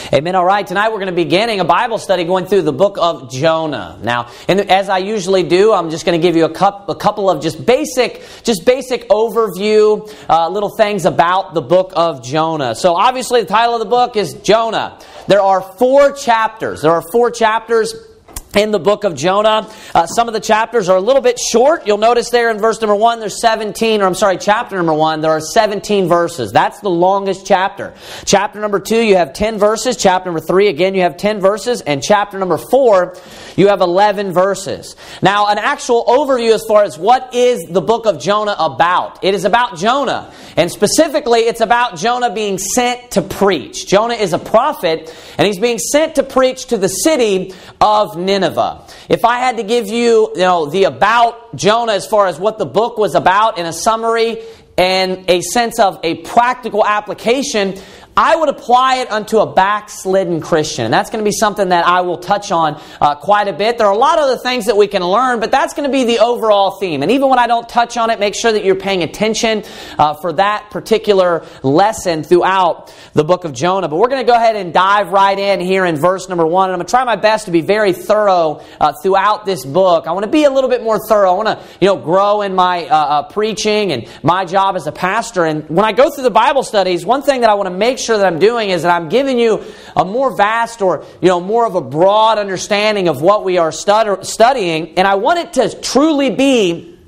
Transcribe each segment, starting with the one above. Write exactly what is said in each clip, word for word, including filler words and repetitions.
Amen. All right, tonight we're going to be beginning a Bible study going through the book of Jonah. Now, and as I usually do, I'm just going to give you a, cup, a couple of just basic, just basic overview, uh, little things about the book of Jonah. So obviously the title of the book is Jonah. There are four chapters. There are four chapters in the book of Jonah. Uh, some of the chapters are a little bit short. You'll notice there in verse number one, there's seventeen, or I'm sorry, chapter number one, there are seventeen verses. That's the longest chapter. Chapter number two, you have ten verses. Chapter number three, again, you have ten verses. And chapter number four, you have eleven verses. Now, an actual overview as far as what is the book of Jonah about. It is about Jonah. And specifically, it's about Jonah being sent to preach. Jonah is a prophet, and he's being sent to preach to the city of Nineveh. If I had to give you, you know, the about Jonah as far as what the book was about in a summary and a sense of a practical application, I would apply it unto a backslidden Christian. And that's going to be something that I will touch on uh, quite a bit. There are a lot of other things that we can learn, but that's going to be the overall theme. And even when I don't touch on it, make sure that you're paying attention uh, for that particular lesson throughout the book of Jonah. But we're going to go ahead and dive right in here in verse number one. And I'm going to try my best to be very thorough uh, throughout this book. I want to be a little bit more thorough. I want to, you know, grow in my uh, uh, preaching and my job as a pastor. And when I go through the Bible studies, one thing that I want to make sure that I'm doing is that I'm giving you a more vast or, you know, more of a broad understanding of what we are stud- studying. And I want it to truly be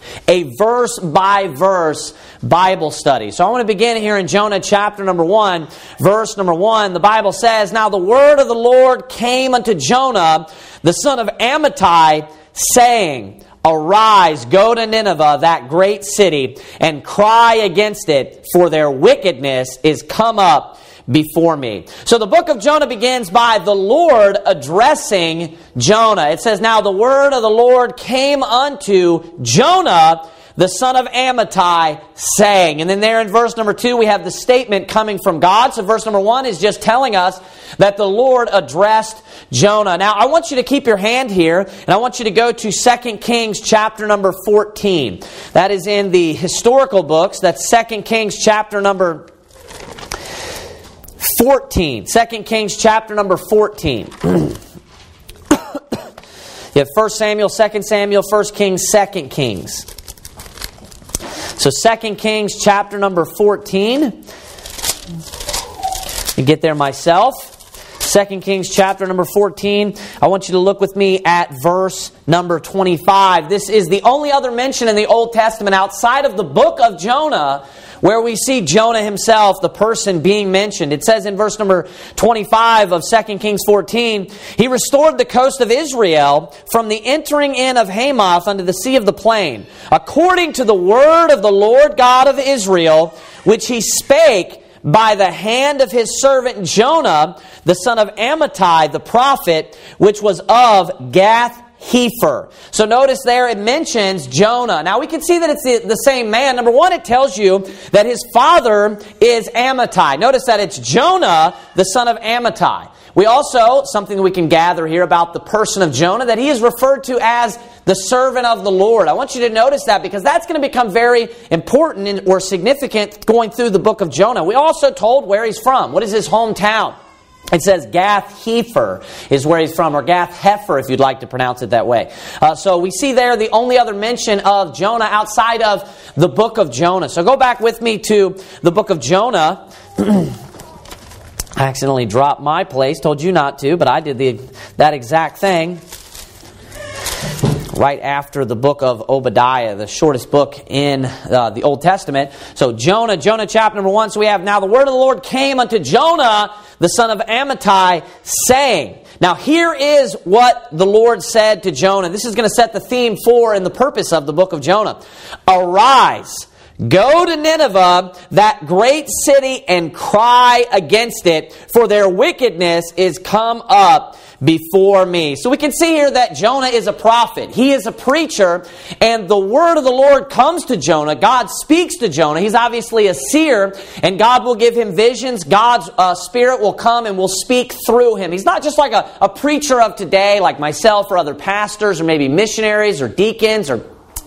a verse-by-verse Bible study. So I want to begin here in Jonah chapter number one, verse number one. The Bible says, "Now the word of the Lord came unto Jonah, the son of Amittai, saying, Arise, go to Nineveh, that great city, and cry against it, for their wickedness is come up before me." So the book of Jonah begins by the Lord addressing Jonah. It says, "Now the word of the Lord came unto Jonah, the son of Amittai, saying." And then there in verse number two, we have the statement coming from God. So verse number one is just telling us that the Lord addressed Jonah. Now, I want you to keep your hand here, and I want you to go to Second Kings chapter number fourteen. That is in the historical books. That's Second Kings chapter number fourteen. Second Kings chapter number fourteen. You have First Samuel, Second Samuel, First Kings, Second Kings. So Second Kings chapter number fourteen. You get there myself. Second Kings chapter number fourteen. I want you to look with me at verse number twenty-five. This is the only other mention in the Old Testament outside of the book of Jonah where we see Jonah himself, the person being mentioned. It says in verse number twenty-five of Second Kings fourteen, "He restored the coast of Israel from the entering in of Hamath unto the sea of the plain, according to the word of the Lord God of Israel, which he spake by the hand of his servant Jonah, the son of Amittai, the prophet, which was of Gath-Hepher." So notice there it mentions Jonah. Now we can see that it's the, the same man. Number one, it tells you that his father is Amittai. Notice that it's Jonah, the son of Amittai. We also, something that we can gather here about the person of Jonah, that he is referred to as the servant of the Lord. I want you to notice that because that's going to become very important in, or significant going through the book of Jonah. We also told where he's from. What is his hometown? It says Gath-Hepher is where he's from, or Gath-Hepher if you'd like to pronounce it that way. Uh, so we see there the only other mention of Jonah outside of the book of Jonah. So go back with me to the book of Jonah. I accidentally dropped my place. Told you not to, but I did the that exact thing right after the book of Obadiah, the shortest book in uh, the Old Testament. So Jonah, Jonah chapter number one. So we have, "Now the word of the Lord came unto Jonah, the son of Amittai, saying." Now here is what the Lord said to Jonah. This is going to set the theme for and the purpose of the book of Jonah. "Arise, go to Nineveh, that great city, and cry against it, for their wickedness is come up before me." So we can see here that Jonah is a prophet. He is a preacher, and the word of the Lord comes to Jonah. God speaks to Jonah. He's obviously a seer, and God will give him visions. God's uh, Spirit will come and will speak through him. He's not just like a, a preacher of today, like myself or other pastors or maybe missionaries or deacons or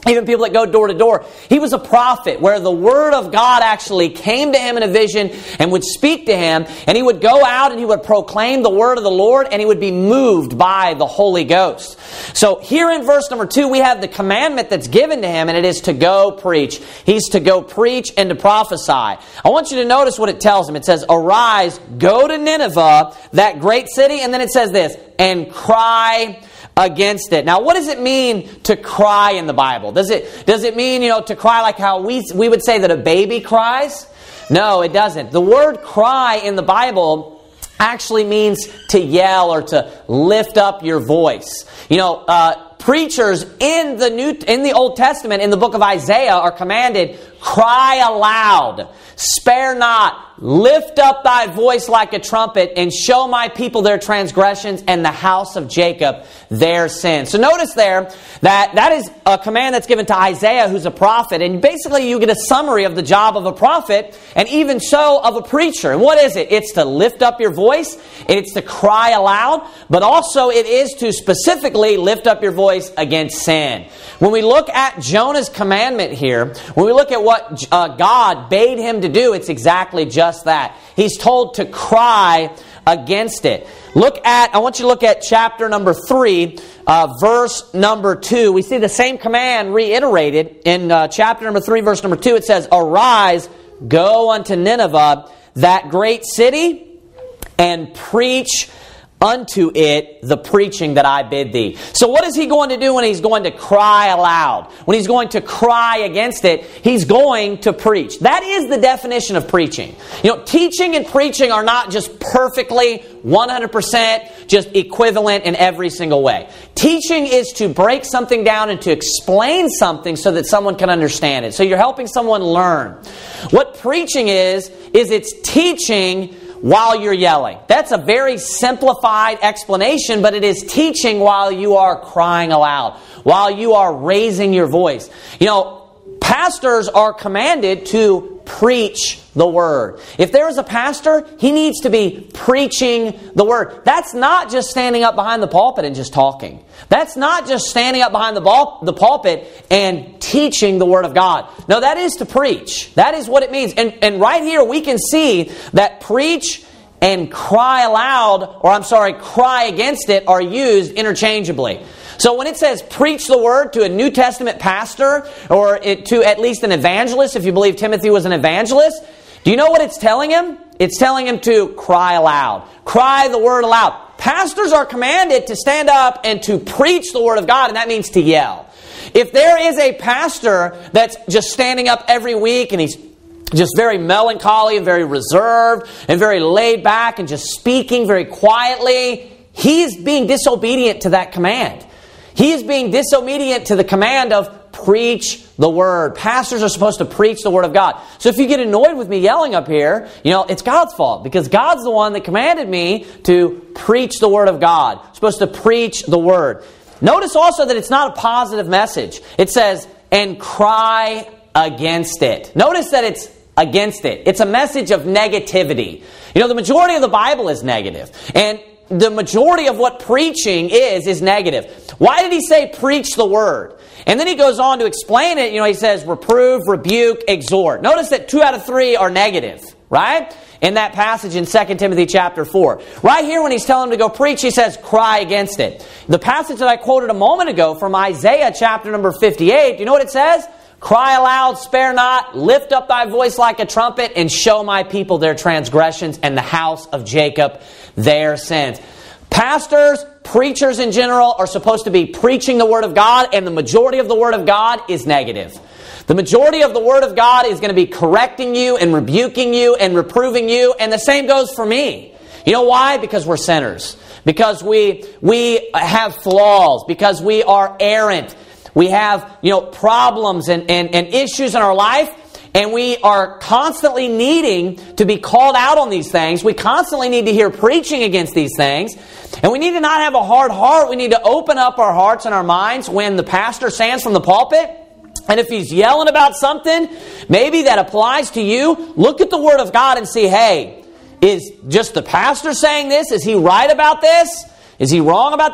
even people that go door to door. He was a prophet where the Word of God actually came to him in a vision and would speak to him. And he would go out and he would proclaim the Word of the Lord, and he would be moved by the Holy Ghost. So here in verse number two, we have the commandment that's given to him, and it is to go preach. He's to go preach and to prophesy. I want you to notice what it tells him. It says, arise, go to Nineveh, that great city. And then it says this, and cry against it. Now, what does it mean to cry in the Bible? Does it does it mean, you know, to cry like how we we would say that a baby cries? No, it doesn't. The word cry in the Bible actually means to yell or to lift up your voice. You know, uh, preachers in the New in the Old Testament, in the book of Isaiah, are commanded, cry aloud, spare not, lift up thy voice like a trumpet, and show my people their transgressions and the house of Jacob their sins. So notice there that that is a command that's given to Isaiah, who's a prophet. And basically you get a summary of the job of a prophet, and even so of a preacher. And what is it? It's to lift up your voice. It's to cry aloud. But also it is to specifically lift up your voice against sin. When we look at Jonah's commandment here, when we look at what uh, God bade him to do, it's exactly just that. He's told to cry against it. Look at, I want you to look at chapter number three, uh, verse number two. We see the same command reiterated in uh, chapter number three, verse number two. It says, arise, go unto Nineveh, that great city, and preach unto it the preaching that I bid thee. So what is he going to do when he's going to cry aloud? When he's going to cry against it, he's going to preach. That is the definition of preaching. You know, teaching and preaching are not just perfectly one hundred percent just equivalent in every single way. Teaching is to break something down and to explain something so that someone can understand it. So you're helping someone learn. What preaching is, is it's teaching while you're yelling. That's a very simplified explanation, but it is teaching while you are crying aloud, while you are raising your voice. You know, pastors are commanded to preach the Word. If there is a pastor, he needs to be preaching the Word. That's not just standing up behind the pulpit and just talking. That's not just standing up behind the, ball, the pulpit and teaching the Word of God. No, that is to preach. That is what it means. And, and right here we can see that preach and cry aloud, or I'm sorry, cry against it, are used interchangeably. So when it says preach the Word to a New Testament pastor, or it, to at least an evangelist, if you believe Timothy was an evangelist, do you know what it's telling him? It's telling him to cry aloud. Cry the Word aloud. Pastors are commanded to stand up and to preach the Word of God, and that means to yell. If there is a pastor that's just standing up every week and he's just very melancholy and very reserved and very laid back and just speaking very quietly, he's being disobedient to that command. He is being disobedient to the command of preach the Word. Pastors are supposed to preach the Word of God. So if you get annoyed with me yelling up here, you know, it's God's fault, because God's the one that commanded me to preach the Word of God. I'm supposed to preach the Word. Notice also that it's not a positive message. It says, and cry against it. Notice that it's against it. It's a message of negativity. You know, the majority of the Bible is negative. And the majority of what preaching is, is negative. Why did he say preach the Word? And then he goes on to explain it. You know, he says reprove, rebuke, exhort. Notice that two out of three are negative, right? In that passage in Second Timothy chapter four. Right here when he's telling him to go preach, he says cry against it. The passage that I quoted a moment ago from Isaiah chapter number fifty-eight, do you know what it says? Cry aloud, spare not, lift up thy voice like a trumpet, and show my people their transgressions and the house of Jacob their sins. Pastors, preachers in general, are supposed to be preaching the Word of God, and the majority of the Word of God is negative. The majority of the Word of God is going to be correcting you and rebuking you and reproving you, and the same goes for me. You know why? Because we're sinners. Because we, we have flaws. Because we are errant. We have, you know, problems and, and, and issues in our life, and we are constantly needing to be called out on these things. We constantly need to hear preaching against these things. And we need to not have a hard heart. We need to open up our hearts and our minds when the pastor stands from the pulpit. And if he's yelling about something, maybe that applies to you, look at the Word of God and see, hey, is just the pastor saying this? Is he right about this? Is he wrong about this?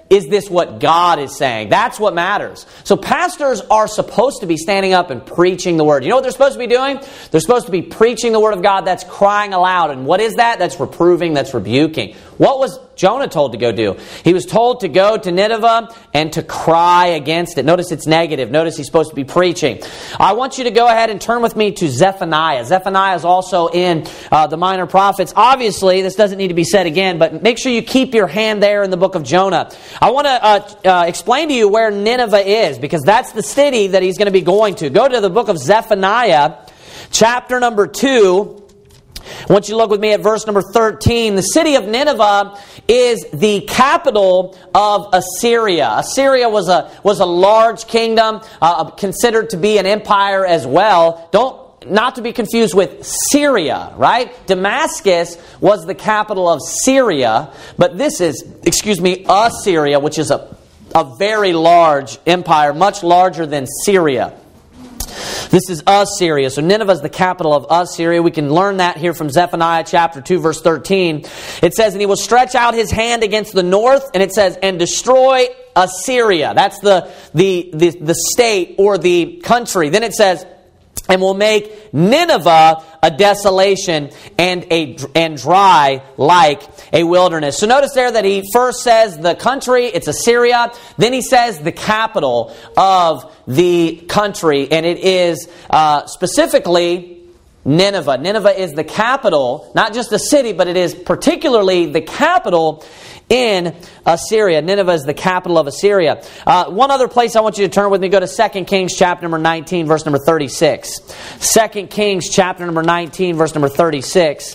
is this what God is saying? That's what matters. So pastors are supposed to be standing up and preaching the Word. You know what they're supposed to be doing? They're supposed to be preaching the Word of God. That's crying aloud. And what is that? That's reproving, that's rebuking. What was Jonah told to go do? He was told to go to Nineveh and to cry against it. Notice it's negative. Notice he's supposed to be preaching. I want you to go ahead and turn with me to Zephaniah. Zephaniah is also in uh, the Minor Prophets. Obviously, this doesn't need to be said again, but make sure you keep your hand there in the book of Jonah. I want to uh, uh, explain to you where Nineveh is, because that's the city that he's going to be going to. Go to the book of Zephaniah, chapter number two. I want you to look with me at verse number thirteen. The city of Nineveh is the capital of Assyria. Assyria was a was a large kingdom, uh, considered to be an empire as well. Don't Not to be confused with Syria, right? Damascus was the capital of Syria, but this is, excuse me, Assyria, which is a, a very large empire, much larger than Syria. This is Assyria. So Nineveh is the capital of Assyria. We can learn that here from Zephaniah chapter two, verse thirteen. It says, and he will stretch out his hand against the north, and it says, and destroy Assyria. That's the, the, the, the state or the country. Then it says, and will make Nineveh a desolation and a and dry like a wilderness. So notice there that he first says the country, it's Assyria. Then he says the capital of the country, and it is uh, specifically Nineveh. Nineveh is the capital, not just the city, but it is particularly the capital in Assyria. Nineveh is the capital of Assyria. Uh, one other place I want you to turn with me, go to Second Kings chapter number nineteen, verse number thirty-six. Second Kings chapter number nineteen, verse number thirty-six.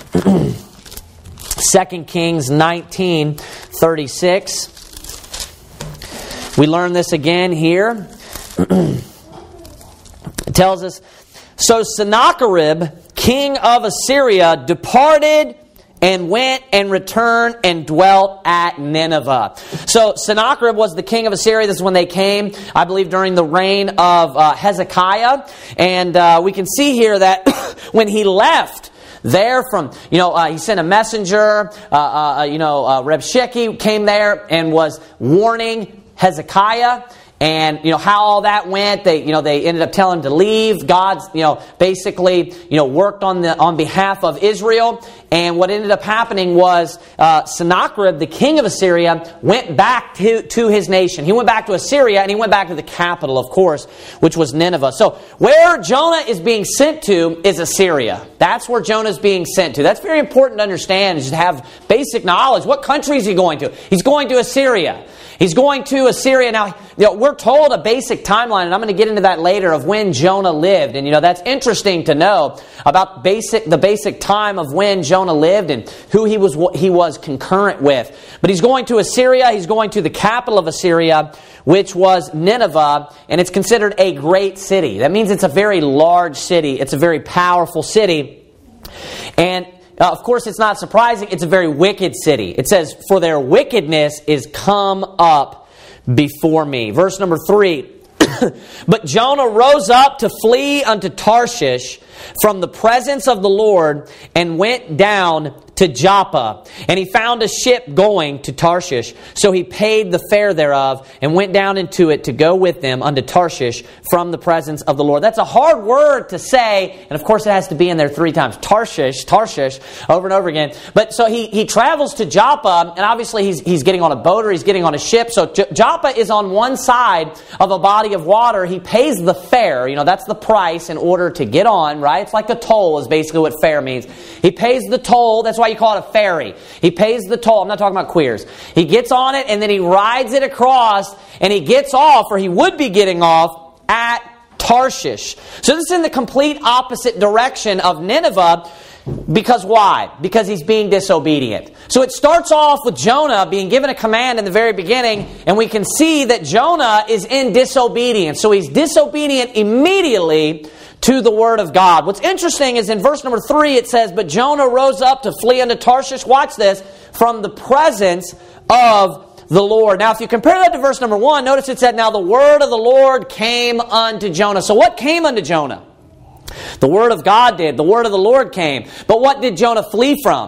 Second Kings nineteen, thirty-six. We learn this again here. It tells us, so Sennacherib, king of Assyria, departed and went and returned and dwelt at Nineveh. So Sennacherib was the king of Assyria. This is when they came, I believe, during the reign of uh, Hezekiah. And uh, we can see here that when he left there from, you know, uh, he sent a messenger, uh, uh, you know, uh, Rabshakeh came there and was warning Hezekiah. And, you know, how all that went, they, you know, they ended up telling him to leave. God's, you know, basically, you know, worked on the, on behalf of Israel. And what ended up happening was, uh, Sennacherib, the king of Assyria, went back to, to his nation. He went back to Assyria, and he went back to the capital, of course, which was Nineveh. So, where Jonah is being sent to is Assyria. That's where Jonah is being sent to. That's very important to understand, is to have basic knowledge. What country is he going to? He's going to Assyria. He's going to Assyria. Now, you know, we're told a basic timeline, and I'm going to get into that later, of when Jonah lived. And, you know, that's interesting to know about basic the basic time of when Jonah lived and who he was he was concurrent with. But he's going to Assyria. He's going to the capital of Assyria, which was Nineveh, and it's considered a great city. That means it's a very large city. It's a very powerful city. And Uh, of course, it's not surprising. It's a very wicked city. It says, for their wickedness is come up before me. Verse number three. But Jonah rose up to flee unto Tarshish from the presence of the Lord and went down to Joppa. And he found a ship going to Tarshish. So he paid the fare thereof and went down into it to go with them unto Tarshish from the presence of the Lord. That's a hard word to say. And of course it has to be in there three times. Tarshish, Tarshish, over and over again. But so he, he travels to Joppa, and obviously he's, he's getting on a boat or he's getting on a ship. So J- Joppa is on one side of a body of water. He pays the fare. You know, that's the price in order to get on, right? It's like a toll is basically what fare means. He pays the toll. That's why you call it a ferry. He pays the toll. I'm not talking about queers. He gets on it and then he rides it across, and he gets off, or he would be getting off, at Tarshish. So this is in the complete opposite direction of Nineveh. Because why? Because he's being disobedient. So it starts off with Jonah being given a command in the very beginning, and we can see that Jonah is in disobedience. So he's disobedient immediately to the word of God. What's interesting is in verse number three it says, but Jonah rose up to flee unto Tarshish, watch this, from the presence of the Lord. Now if you compare that to verse number one, notice it said, now the word of the Lord came unto Jonah. So what came unto Jonah? The word of God did. The word of the Lord came. But what did Jonah flee from?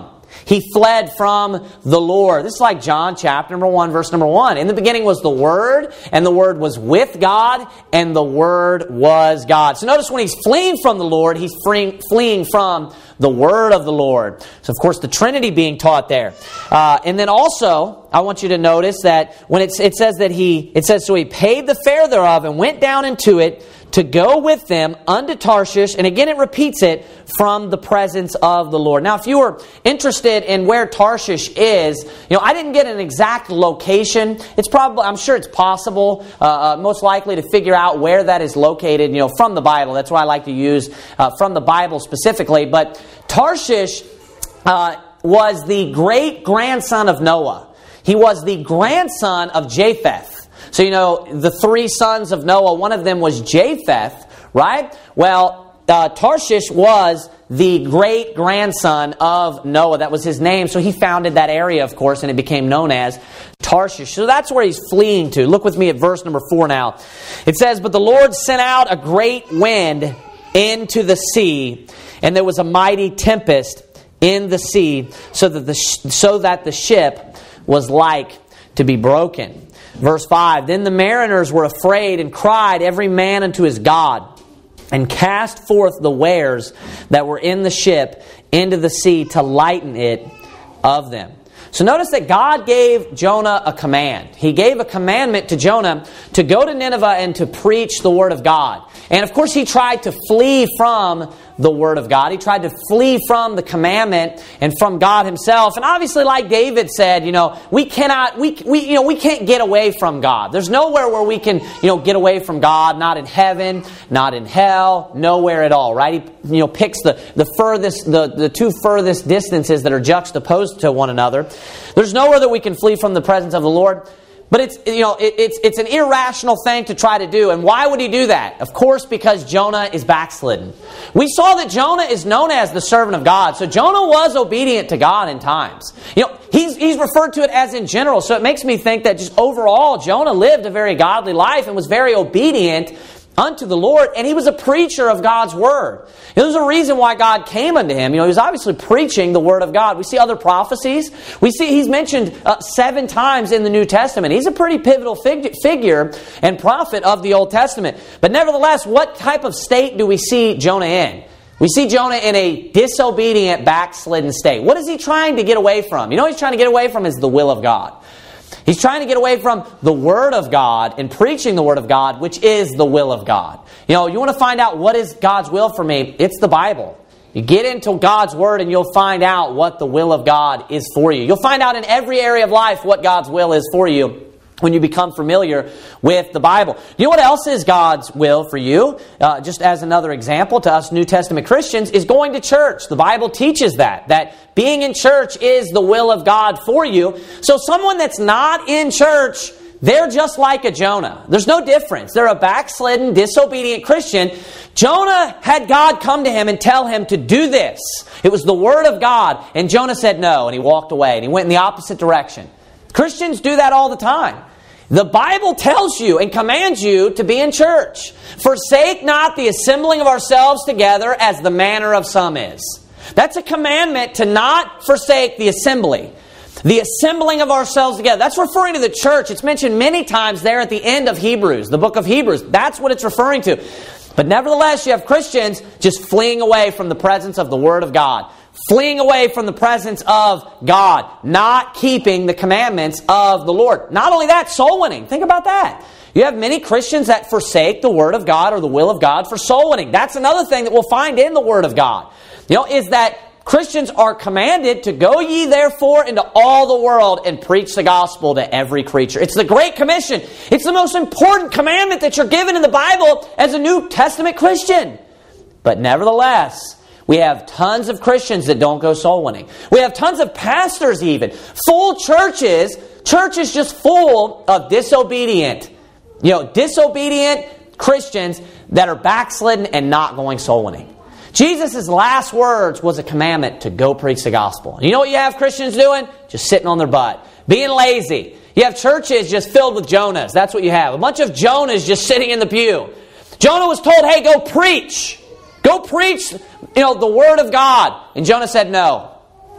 He fled from the Lord. This is like John chapter number one, verse number one. In the beginning was the Word, and the Word was with God, and the Word was God. So notice when he's fleeing from the Lord, he's fleeing, fleeing from the Word of the Lord. So of course the Trinity being taught there. Uh, and then also, I want you to notice that when it, it says that he, it says, so he paid the fare thereof and went down into it to go with them unto Tarshish. And again, it repeats it, from the presence of the Lord. Now, if you were interested in where Tarshish is, you know, I didn't get an exact location. It's probably, I'm sure it's possible, uh, uh, most likely to figure out where that is located, you know, from the Bible. That's why I like to use uh, from the Bible specifically. But Tarshish uh, was the great grandson of Noah. He was the grandson of Japheth. So, you know, the three sons of Noah, one of them was Japheth, right? Well, uh, Tarshish was the great-grandson of Noah. That was his name. So he founded that area, of course, and it became known as Tarshish. So that's where he's fleeing to. Look with me at verse number four now. It says, but the Lord sent out a great wind into the sea, and there was a mighty tempest in the sea, so that the, sh- so that the ship was like to be broken. Verse five, then the mariners were afraid and cried every man unto his God, and cast forth the wares that were in the ship into the sea to lighten it of them. So notice that God gave Jonah a command. He gave a commandment to Jonah to go to Nineveh and to preach the Word of God. And of course he tried to flee from the Word of God. He tried to flee from the commandment and from God Himself. And obviously, like David said, you know, we cannot, we, we, you know, we can't get away from God. There's nowhere where we can, you know, get away from God. Not in heaven, not in hell, nowhere at all. Right? He, you know, picks the the furthest, the the two furthest distances that are juxtaposed to one another. There's nowhere that we can flee from the presence of the Lord. But it's, you know, it, it's it's an irrational thing to try to do. And why would he do that? Of course, because Jonah is backslidden. We saw that Jonah is known as the servant of God. So Jonah was obedient to God in times. You know, he's he's referred to it as in general. So it makes me think that just overall, Jonah lived a very godly life and was very obedient unto the Lord, and he was a preacher of God's Word. There's a reason why God came unto him. You know, he was obviously preaching the Word of God. We see other prophecies. We see he's mentioned uh, seven times in the New Testament. He's a pretty pivotal fig- figure and prophet of the Old Testament. But nevertheless, what type of state do we see Jonah in? We see Jonah in a disobedient, backslidden state. What is he trying to get away from? You know what he's trying to get away from is the will of God. He's trying to get away from the Word of God and preaching the Word of God, which is the will of God. You know, you want to find out what is God's will for me? It's the Bible. You get into God's Word and you'll find out what the will of God is for you. You'll find out in every area of life what God's will is for you when you become familiar with the Bible. You know what else is God's will for you? Uh, just as another example to us New Testament Christians is going to church. The Bible teaches that, that being in church is the will of God for you. So someone that's not in church, they're just like a Jonah. There's no difference. They're a backslidden, disobedient Christian. Jonah had God come to him and tell him to do this. It was the Word of God. And Jonah said no, and he walked away, and he went in the opposite direction. Christians do that all the time. The Bible tells you and commands you to be in church. Forsake not the assembling of ourselves together as the manner of some is. That's a commandment to not forsake the assembly. The assembling of ourselves together. That's referring to the church. It's mentioned many times there at the end of Hebrews, the book of Hebrews. That's what it's referring to. But nevertheless, you have Christians just fleeing away from the presence of the Word of God. Fleeing away from the presence of God. Not keeping the commandments of the Lord. Not only that, soul winning. Think about that. You have many Christians that forsake the Word of God or the will of God for soul winning. That's another thing that we'll find in the Word of God. You know, is that Christians are commanded to go ye therefore into all the world and preach the gospel to every creature. It's the Great Commission. It's the most important commandment that you're given in the Bible as a New Testament Christian. But nevertheless, we have tons of Christians that don't go soul winning. We have tons of pastors even. Full churches, churches just full of disobedient, you know, disobedient Christians that are backslidden and not going soul winning. Jesus' last words was a commandment to go preach the gospel. You know what you have Christians doing? Just sitting on their butt. Being lazy. You have churches just filled with Jonahs. That's what you have. A bunch of Jonahs just sitting in the pew. Jonah was told, hey, go preach. Go preach, you know, the Word of God. And Jonah said no.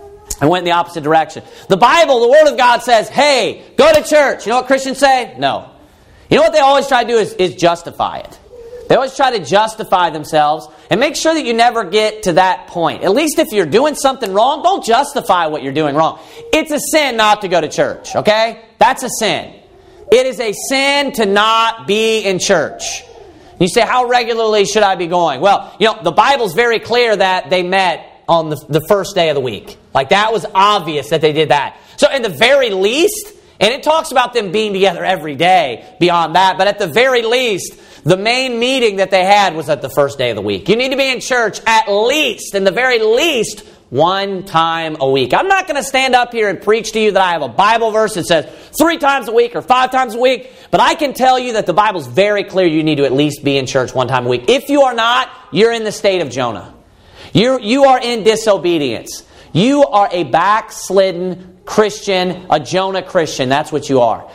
and went in the opposite direction. The Bible, the Word of God says, hey, go to church. You know what Christians say? No. You know what they always try to do is, is justify it. They always try to justify themselves and make sure that you never get to that point. At least if you're doing something wrong, don't justify what you're doing wrong. It's a sin not to go to church, okay? That's a sin. It is a sin to not be in church. You say, how regularly should I be going? Well, you know, the Bible's very clear that they met on the, the first day of the week. Like, that was obvious that they did that. So, in the very least, and it talks about them being together every day beyond that, but at the very least, the main meeting that they had was at the first day of the week. You need to be in church at least, in the very least, one time a week. I'm not going to stand up here and preach to you that I have a Bible verse that says three times a week or five times a week, but I can tell you that the Bible's very clear you need to at least be in church one time a week. If you are not, you're in the state of Jonah. You you are in disobedience. You are a backslidden Christian, a Jonah Christian. That's what you are.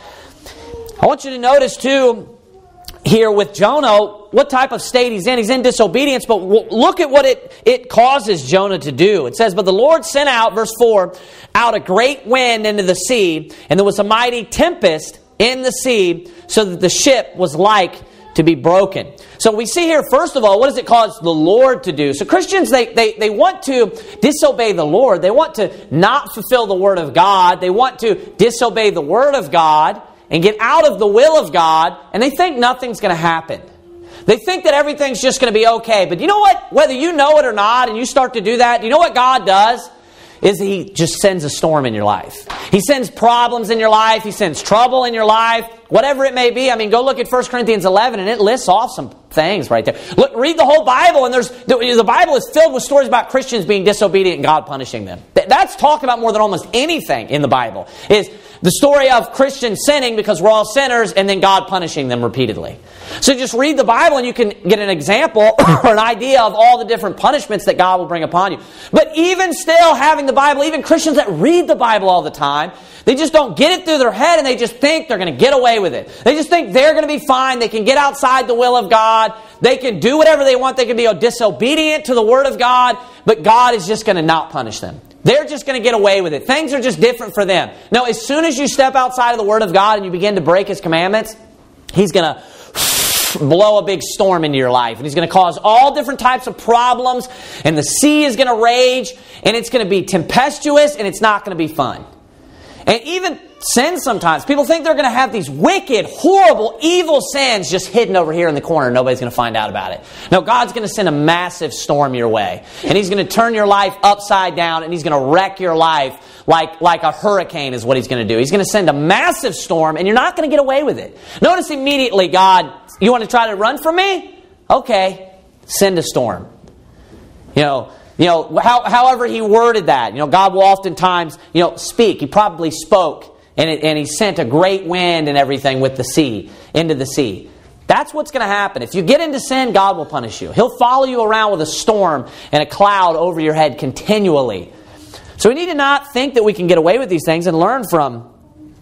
I want you to notice too, here with Jonah, what type of state he's in. He's in disobedience, but look at what it, it causes Jonah to do. It says, but the Lord sent out, verse four, out a great wind into the sea, and there was a mighty tempest in the sea, so that the ship was like to be broken. So we see here, first of all, what does it cause the Lord to do? So Christians, they, they, they want to disobey the Lord. They want to not fulfill the Word of God. They want to disobey the Word of God and get out of the will of God, and they think nothing's going to happen. They think that everything's just going to be okay. But you know what? Whether you know it or not, and you start to do that, you know what God does? Is He just sends a storm in your life. He sends problems in your life. He sends trouble in your life. Whatever it may be. I mean, go look at First Corinthians eleven, and it lists off some things right there. Look, read the whole Bible, and there's the Bible is filled with stories about Christians being disobedient and God punishing them. That's talked about more than almost anything in the Bible. Is the story of Christians sinning because we're all sinners, and then God punishing them repeatedly. So just read the Bible and you can get an example or an idea of all the different punishments that God will bring upon you. But even still having the Bible, even Christians that read the Bible all the time, they just don't get it through their head and they just think they're going to get away with it. They just think they're going to be fine. They can get outside the will of God. They can do whatever they want. They can be disobedient to the Word of God, but God is just going to not punish them. They're just going to get away with it. Things are just different for them. No, as soon as you step outside of the Word of God and you begin to break His commandments, He's going to blow a big storm into your life. And He's going to cause all different types of problems. And the sea is going to rage. And it's going to be tempestuous. And it's not going to be fun. And even sin sometimes. People think they're going to have these wicked, horrible, evil sins just hidden over here in the corner. Nobody's going to find out about it. No, God's going to send a massive storm your way. And He's going to turn your life upside down. And He's going to wreck your life like, like a hurricane is what He's going to do. He's going to send a massive storm and you're not going to get away with it. Notice immediately, God, you want to try to run from me? Okay, send a storm. You know, you know, how, however He worded that. You know, God will oftentimes, you know, speak. He probably spoke. And, it, and He sent a great wind and everything with the sea, into the sea. That's what's going to happen. If you get into sin, God will punish you. He'll follow you around with a storm and a cloud over your head continually. So we need to not think that we can get away with these things and learn from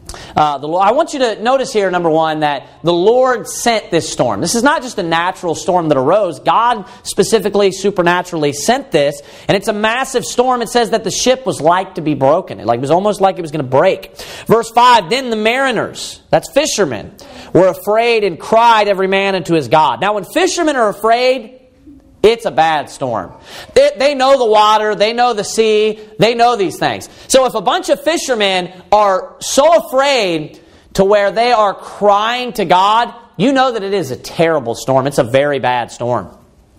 uh, the Lord. I want you to notice here, number one, that the Lord sent this storm. This is not just a natural storm that arose. God specifically, supernaturally sent this. And it's a massive storm. It says that the ship was like to be broken. It like, was almost like it was going to break. Verse five, then the mariners, that's fishermen, were afraid and cried every man unto his God. Now when fishermen are afraid, it's a bad storm. They, they know the water. They know the sea. They know these things. So if a bunch of fishermen are so afraid to where they are crying to God, you know that it is a terrible storm. It's a very bad storm.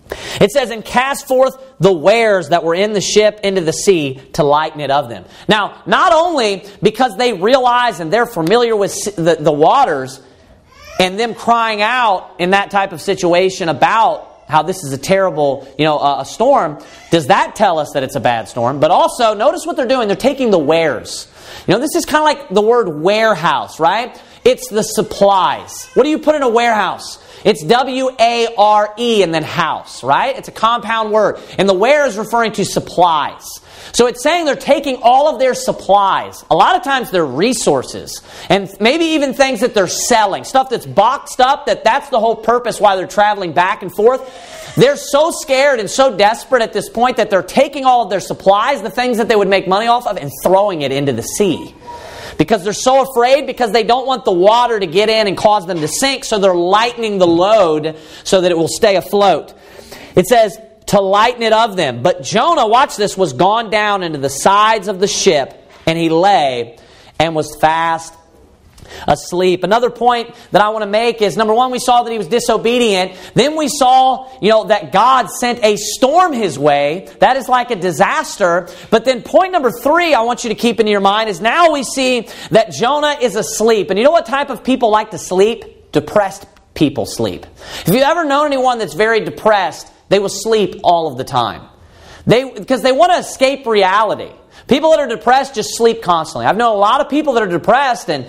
It says, and cast forth the wares that were in the ship into the sea to lighten it of them. Now, not only because they realize and they're familiar with the, the waters and them crying out in that type of situation about how this is a terrible, you know, uh, a storm, does that tell us that it's a bad storm? But also, notice what they're doing. They're taking the wares. You know, this is kind of like the word warehouse, right? It's the supplies. What do you put in a warehouse? It's W A R E and then house, right? It's a compound word. And the ware is referring to supplies. So it's saying they're taking all of their supplies. A lot of times they're resources. And maybe even things that they're selling. Stuff that's boxed up, that that's the whole purpose why they're traveling back and forth. They're so scared and so desperate at this point that they're taking all of their supplies, the things that they would make money off of, and throwing it into the sea. Because they're so afraid, because they don't want the water to get in and cause them to sink, so they're lightening the load so that it will stay afloat. It says, to lighten it of them. But Jonah, watch this, was gone down into the sides of the ship, and he lay and was fast asleep. Another point that I want to make is, number one, we saw that he was disobedient. Then we saw, you know, that God sent a storm his way. That is like a disaster. But then point number three I want you to keep in your mind is now we see that Jonah is asleep. And you know what type of people like to sleep? Depressed people sleep. If you've ever known anyone that's very depressed, they will sleep all of the time. They because they want to escape reality. People that are depressed just sleep constantly. I've known a lot of people that are depressed and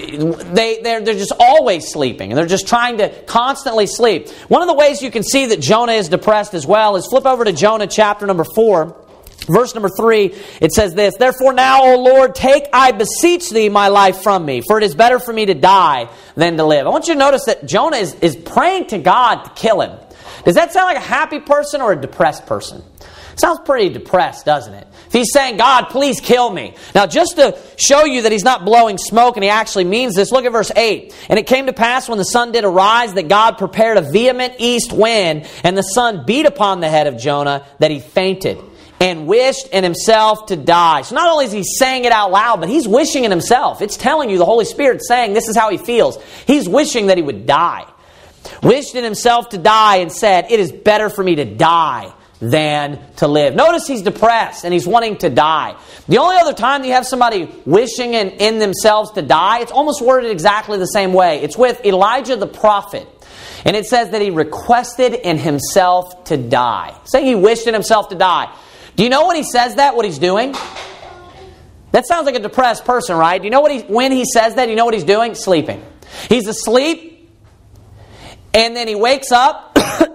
they, they're, they're just always sleeping. And they're just trying to constantly sleep. One of the ways you can see that Jonah is depressed as well is flip over to Jonah chapter number four. Verse number three, it says this, Therefore now, O Lord, take, I beseech thee, my life from me, for it is better for me to die than to live. I want you to notice that Jonah is, is praying to God to kill him. Does that sound like a happy person or a depressed person? Sounds pretty depressed, doesn't it? If he's saying, God, please kill me. Now, just to show you that he's not blowing smoke and he actually means this, look at verse eight. And it came to pass when the sun did arise that God prepared a vehement east wind, and the sun beat upon the head of Jonah, that he fainted and wished in himself to die. So not only is he saying it out loud, but he's wishing in himself. It's telling you the Holy Spirit saying this is how he feels. He's wishing that he would die. Wished in himself to die and said, it is better for me to die than to live. Notice he's depressed and he's wanting to die. The only other time that you have somebody wishing in, in themselves to die, it's almost worded exactly the same way. It's with Elijah the prophet. And it says that he requested in himself to die. Saying he wished in himself to die. Do you know when he says that, what he's doing? That sounds like a depressed person, right? Do you know what he, when he says that, you know what he's doing? Sleeping. He's asleep, and then he wakes up,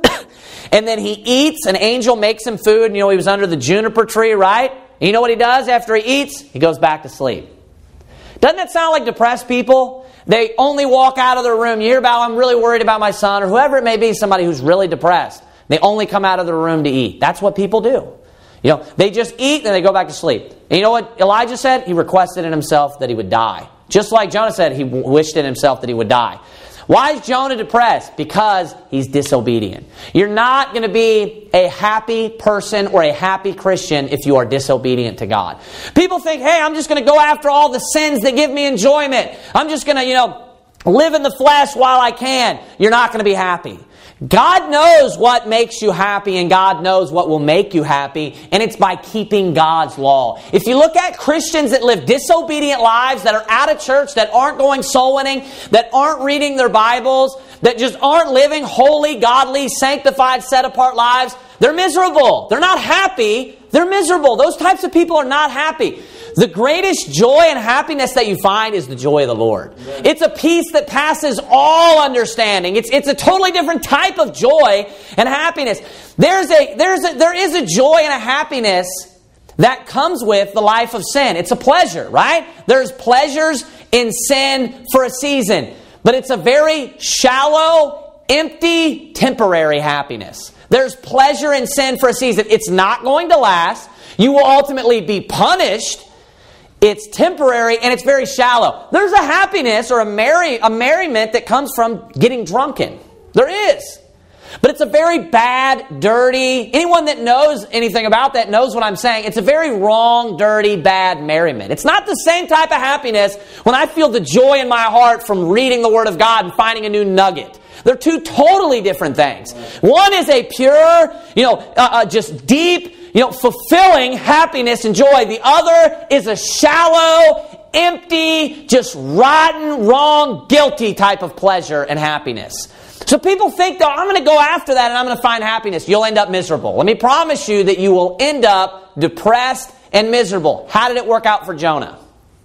and then he eats. An angel makes him food. And you know, he was under the juniper tree, right? And you know what he does after he eats? He goes back to sleep. Doesn't that sound like depressed people? They only walk out of their room. You hear about, I'm really worried about my son, or whoever it may be, somebody who's really depressed. They only come out of their room to eat. That's what people do. You know, they just eat and they go back to sleep. And you know what Elijah said? He requested in himself that he would die. Just like Jonah said, he wished in himself that he would die. Why is Jonah depressed? Because he's disobedient. You're not going to be a happy person or a happy Christian if you are disobedient to God. People think, hey, I'm just going to go after all the sins that give me enjoyment. I'm just going to, you know, live in the flesh while I can. You're not going to be happy. God knows what makes you happy, and God knows what will make you happy, and it's by keeping God's law. If you look at Christians that live disobedient lives, that are out of church, that aren't going soul winning, that aren't reading their Bibles, that just aren't living holy, godly, sanctified, set apart lives, they're miserable. They're not happy. They're miserable. Those types of people are not happy. The greatest joy and happiness that you find is the joy of the Lord. Yeah. It's a peace that passes all understanding. It's, it's a totally different type of joy and happiness. There's a, there's a, there is a joy and a happiness that comes with the life of sin. It's a pleasure, right? There's pleasures in sin for a season. But it's a very shallow, empty, temporary happiness. There's pleasure in sin for a season. It's not going to last. You will ultimately be punished. It's temporary and it's very shallow. There's a happiness or a merry a merriment that comes from getting drunken. There is. But it's a very bad, dirty, anyone that knows anything about that knows what I'm saying. It's a very wrong, dirty, bad merriment. It's not the same type of happiness when I feel the joy in my heart from reading the Word of God and finding a new nugget. They're two totally different things. One is a pure, you know, uh, uh, just deep, you know, fulfilling happiness and joy. The other is a shallow, empty, just rotten, wrong, guilty type of pleasure and happiness. So people think, though, I'm going to go after that and I'm going to find happiness. You'll end up miserable. Let me promise you that you will end up depressed and miserable. How did it work out for Jonah?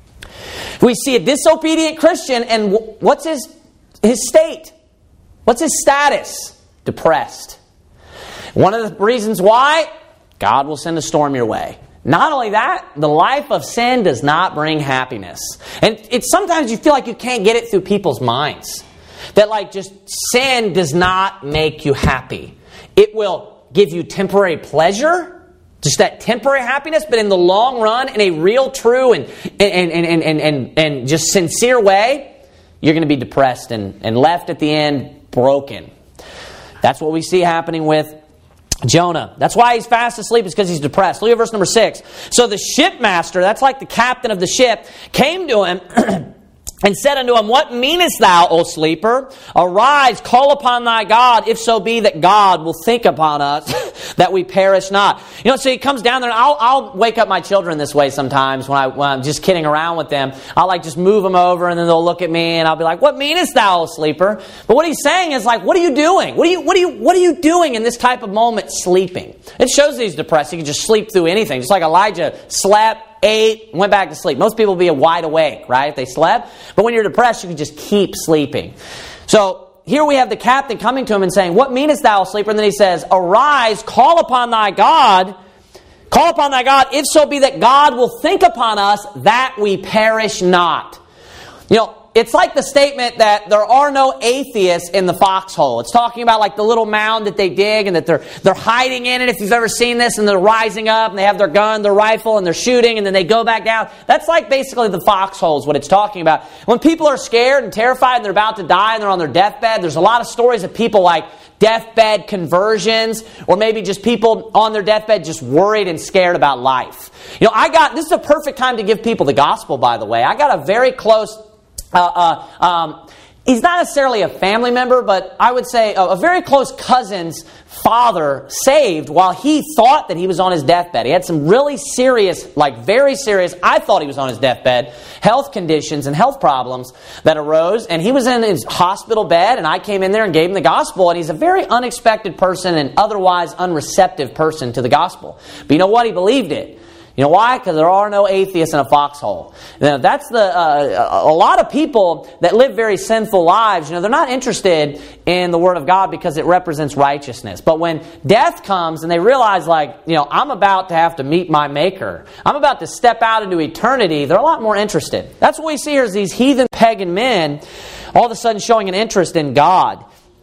We see a disobedient Christian, and what's his, his state? What's his status? Depressed. One of the reasons why, God will send a storm your way. Not only that, the life of sin does not bring happiness. And it's sometimes you feel like you can't get it through people's minds. That like just sin does not make you happy. It will give you temporary pleasure, just that temporary happiness, but in the long run, in a real, true, and and and and and, and, and just sincere way, you're going to be depressed and, and left at the end broken. That's what we see happening with Jonah. That's why he's fast asleep, is because he's depressed. Look at verse number six. So the shipmaster, that's like the captain of the ship, came to him and said unto him, What meanest thou, O sleeper? Arise, call upon thy God, if so be that God will think upon us, that we perish not. You know, so he comes down there, and I'll, I'll wake up my children this way sometimes when, I, when I'm just kidding around with them. I'll like just move them over, and then they'll look at me, and I'll be like, What meanest thou, O sleeper? But what he's saying is like, what are you doing? What are you, what are you, what are you doing in this type of moment, sleeping? It shows that he's depressed. He can just sleep through anything. Just like Elijah slept, ate, went back to sleep. Most people would be wide awake, right, if they slept. But when you're depressed, you can just keep sleeping. So here we have the captain coming to him and saying, What meanest thou, sleeper? And then he says, Arise, call upon thy God, call upon thy God, if so be that God will think upon us, that we perish not. You know, it's like the statement that there are no atheists in the foxhole. It's talking about like the little mound that they dig and that they're they're hiding in it. If you've ever seen this, and they're rising up and they have their gun, their rifle, and they're shooting, and then they go back down. That's like basically the foxhole is what it's talking about. When people are scared and terrified and they're about to die and they're on their deathbed, there's a lot of stories of people like deathbed conversions, or maybe just people on their deathbed just worried and scared about life. You know, I got, this is a perfect time to give people the gospel, by the way. I got a very close Uh, uh, um, he's not necessarily a family member, but I would say a, a very close cousin's father saved while he thought that he was on his deathbed. He had some really serious, like very serious, I thought he was on his deathbed, health conditions and health problems that arose. And he was in his hospital bed, and I came in there and gave him the gospel. And he's a very unexpected person and otherwise unreceptive person to the gospel. But you know what? He believed it. You know why? Because there are no atheists in a foxhole. Now, that's the uh, a lot of people that live very sinful lives. You know, they're not interested in the Word of God because it represents righteousness. But when death comes and they realize, like, you know, I'm about to have to meet my Maker, I'm about to step out into eternity, they're a lot more interested. That's what we see here is these heathen pagan men all of a sudden showing an interest in God.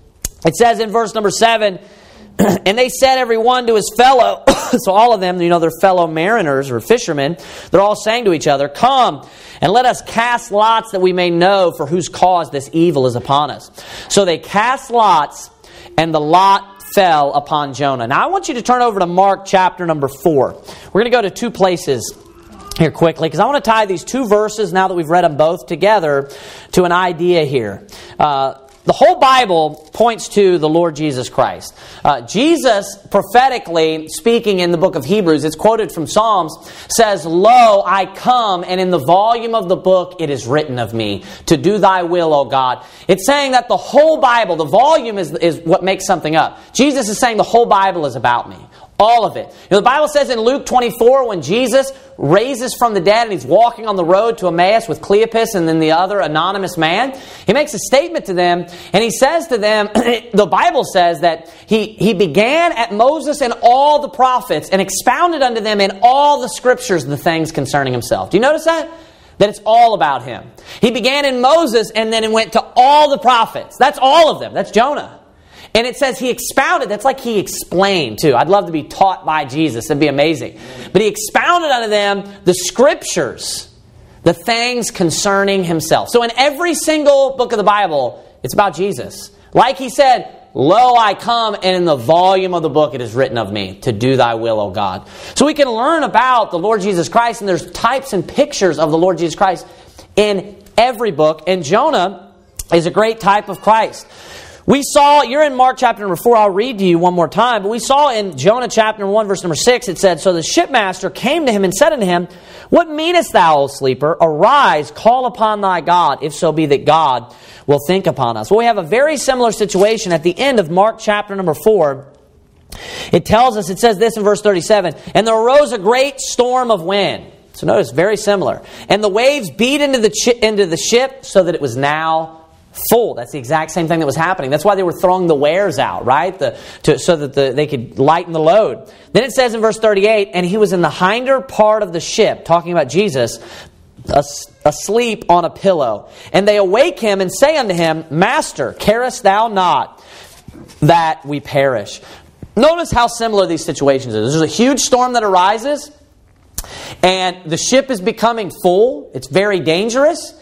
It says in verse number seven, and they said every one to his fellow, so all of them, you know, they're fellow mariners or fishermen, they're all saying to each other, Come, and let us cast lots that we may know for whose cause this evil is upon us. So they cast lots, and the lot fell upon Jonah. Now I want you to turn over to Mark chapter number four. We're going to go to two places here quickly, because I want to tie these two verses, now that we've read them both together, to an idea here. Uh, The whole Bible points to the Lord Jesus Christ. Uh, Jesus, prophetically speaking in the book of Hebrews, it's quoted from Psalms, says, Lo, I come, and in the volume of the book it is written of me, to do thy will, O God. It's saying that the whole Bible, the volume is, is what makes something up. Jesus is saying the whole Bible is about me. All of it. You know, the Bible says in Luke twenty-four, when Jesus raises from the dead and he's walking on the road to Emmaus with Cleopas and then the other anonymous man, he makes a statement to them, and he says to them, the Bible says that he, he began at Moses and all the prophets and expounded unto them in all the scriptures the things concerning himself. Do you notice that? That it's all about him. He began in Moses and then it went to all the prophets. That's all of them. That's Jonah. And it says he expounded. That's like he explained too. I'd love to be taught by Jesus. It'd be amazing. But he expounded unto them the scriptures, the things concerning himself. So in every single book of the Bible, it's about Jesus. Like he said, Lo, I come, and in the volume of the book it is written of me, to do thy will, O God. So we can learn about the Lord Jesus Christ, and there's types and pictures of the Lord Jesus Christ in every book. And Jonah is a great type of Christ. We saw, you're in Mark chapter number four, I'll read to you one more time, but we saw in Jonah chapter number one, verse number six, it said, So the shipmaster came to him and said unto him, What meanest thou, O sleeper? Arise, call upon thy God, if so be that God will think upon us. Well, we have a very similar situation at the end of Mark chapter number four. It tells us, it says this in verse thirty-seven, And there arose a great storm of wind. So notice, very similar. And the waves beat into the, chi- into the ship so that it was now full. That's the exact same thing that was happening. That's why they were throwing the wares out, right? The, to, so that the, they could lighten the load. Then it says in verse thirty-eight, and he was in the hinder part of the ship, talking about Jesus, asleep on a pillow. And they awake him and say unto him, Master, carest thou not that we perish? Notice how similar these situations are. There's a huge storm that arises, and the ship is becoming full. It's very dangerous.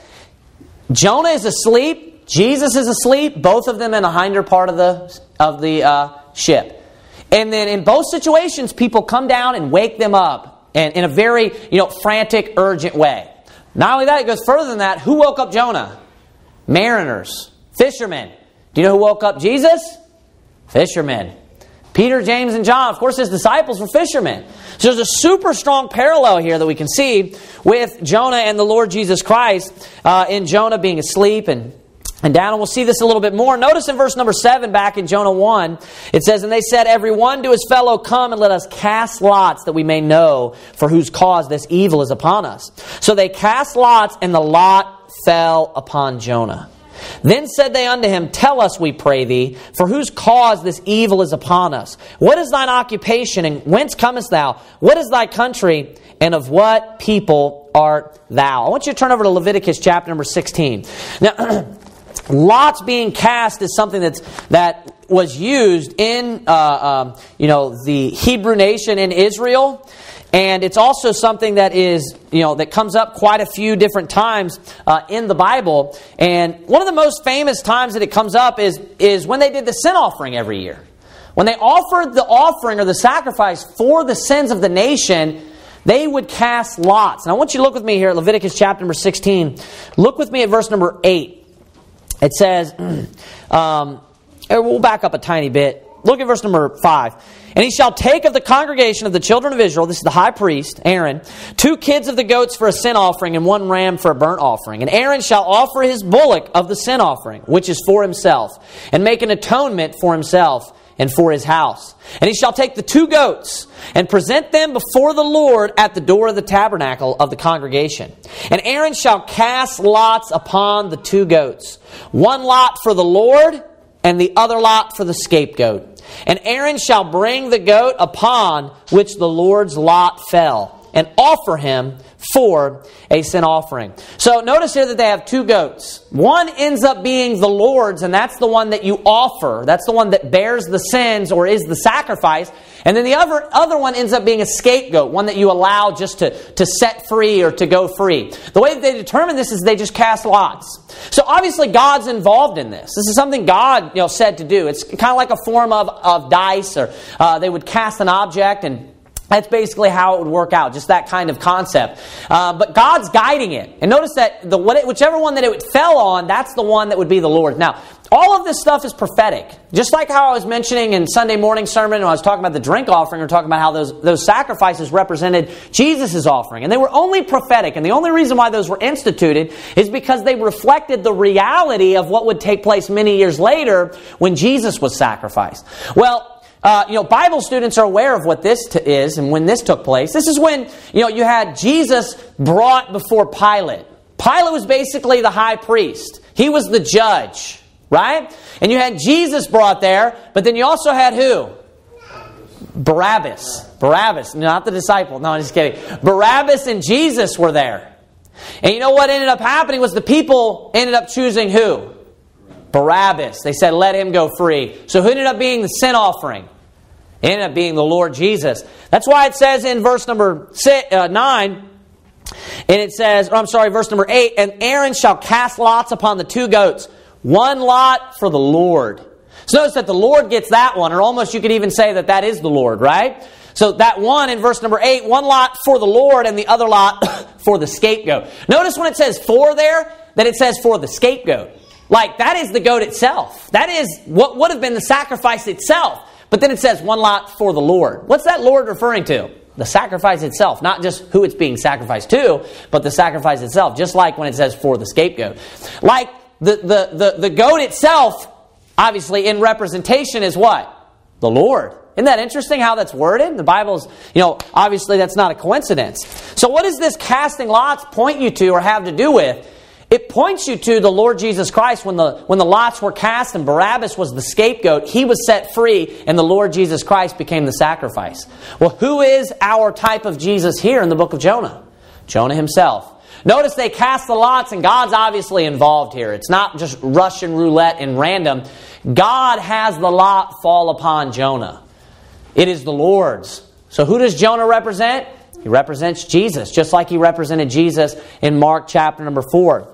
Jonah is asleep. Jesus is asleep. Both of them in the hinder part of the of the uh, ship. And then in both situations, people come down and wake them up, and in a very you know frantic, urgent way. Not only that, it goes further than that. Who woke up Jonah? Mariners, fishermen. Do you know who woke up Jesus? Fishermen. Peter, James, and John. Of course, his disciples were fishermen. So there's a super strong parallel here that we can see with Jonah and the Lord Jesus Christ uh, in Jonah being asleep and, and down. And we'll see this a little bit more. Notice in verse number seven back in Jonah one, it says, And they said, Every one to his fellow come and let us cast lots that we may know for whose cause this evil is upon us. So they cast lots, and the lot fell upon Jonah. Then said they unto him, Tell us, we pray thee, for whose cause this evil is upon us? What is thine occupation, and whence comest thou? What is thy country, and of what people art thou? I want you to turn over to Leviticus chapter number sixteen. Now, lots being cast is something that's that was used in uh, um, you know the Hebrew nation in Israel. And it's also something that is, you know, that comes up quite a few different times uh, in the Bible. And one of the most famous times that it comes up is, is when they did the sin offering every year. When they offered the offering or the sacrifice for the sins of the nation, they would cast lots. And I want you to look with me here at Leviticus chapter number sixteen. Look with me at verse number eight. It says, um, we'll back up a tiny bit. Look at verse number five. And he shall take of the congregation of the children of Israel, this is the high priest, Aaron, two kids of the goats for a sin offering and one ram for a burnt offering. And Aaron shall offer his bullock of the sin offering, which is for himself, and make an atonement for himself and for his house. And he shall take the two goats and present them before the Lord at the door of the tabernacle of the congregation. And Aaron shall cast lots upon the two goats, one lot for the Lord and the other lot for the scapegoat. And Aaron shall bring the goat upon which the Lord's lot fell, and offer him for a sin offering. So notice here that they have two goats. One ends up being the Lord's, and that's the one that you offer. That's the one that bears the sins or is the sacrifice. And then the other, other one ends up being a scapegoat, one that you allow just to, to set free or to go free. The way that they determine this is they just cast lots. So obviously God's involved in this. This is something God you know, said to do. It's kind of like a form of, of dice, or uh, they would cast an object, and that's basically how it would work out, just that kind of concept. Uh, but God's guiding it. And notice that the whichever one that it fell on, that's the one that would be the Lord. Now, all of this stuff is prophetic. Just like how I was mentioning in Sunday morning sermon when I was talking about the drink offering, or talking about how those, those sacrifices represented Jesus' offering. And they were only prophetic. And the only reason why those were instituted is because they reflected the reality of what would take place many years later when Jesus was sacrificed. Well, Uh, you know, Bible students are aware of what this t- is and when this took place. This is when, you know, you had Jesus brought before Pilate. Pilate was basically the high priest. He was the judge, right? And you had Jesus brought there, but then you also had who? Barabbas. Barabbas, not the disciple. No, I'm just kidding. Barabbas and Jesus were there. And you know what ended up happening was the people ended up choosing who? Barabbas. They said, let him go free. So who ended up being the sin offering? It ended up being the Lord Jesus. That's why it says in verse number six, uh, nine, and it says, or I'm sorry, verse number eight, and Aaron shall cast lots upon the two goats, one lot for the Lord. So notice that the Lord gets that one, or almost you could even say that that is the Lord, right? So that one in verse number eight, one lot for the Lord and the other lot for the scapegoat. Notice when it says for there, that it says for the scapegoat. Like, that is the goat itself. That is what would have been the sacrifice itself. But then it says one lot for the Lord. What's that Lord referring to? The sacrifice itself. Not just who it's being sacrificed to, but the sacrifice itself. Just like when it says for the scapegoat. Like, the, the, the, the goat itself, obviously, in representation is what? The Lord. Isn't that interesting how that's worded? The Bible's, you know, obviously that's not a coincidence. So what does this casting lots point you to or have to do with? it points you to the Lord Jesus Christ. When the, when the lots were cast and Barabbas was the scapegoat, he was set free and the Lord Jesus Christ became the sacrifice. Well, who is our type of Jesus here in the book of Jonah? Jonah himself. Notice they cast the lots, and God's obviously involved here. It's not just Russian roulette and random. God has the lot fall upon Jonah. It is the Lord's. So who does Jonah represent? He represents Jesus, just like he represented Jesus in Mark chapter number four.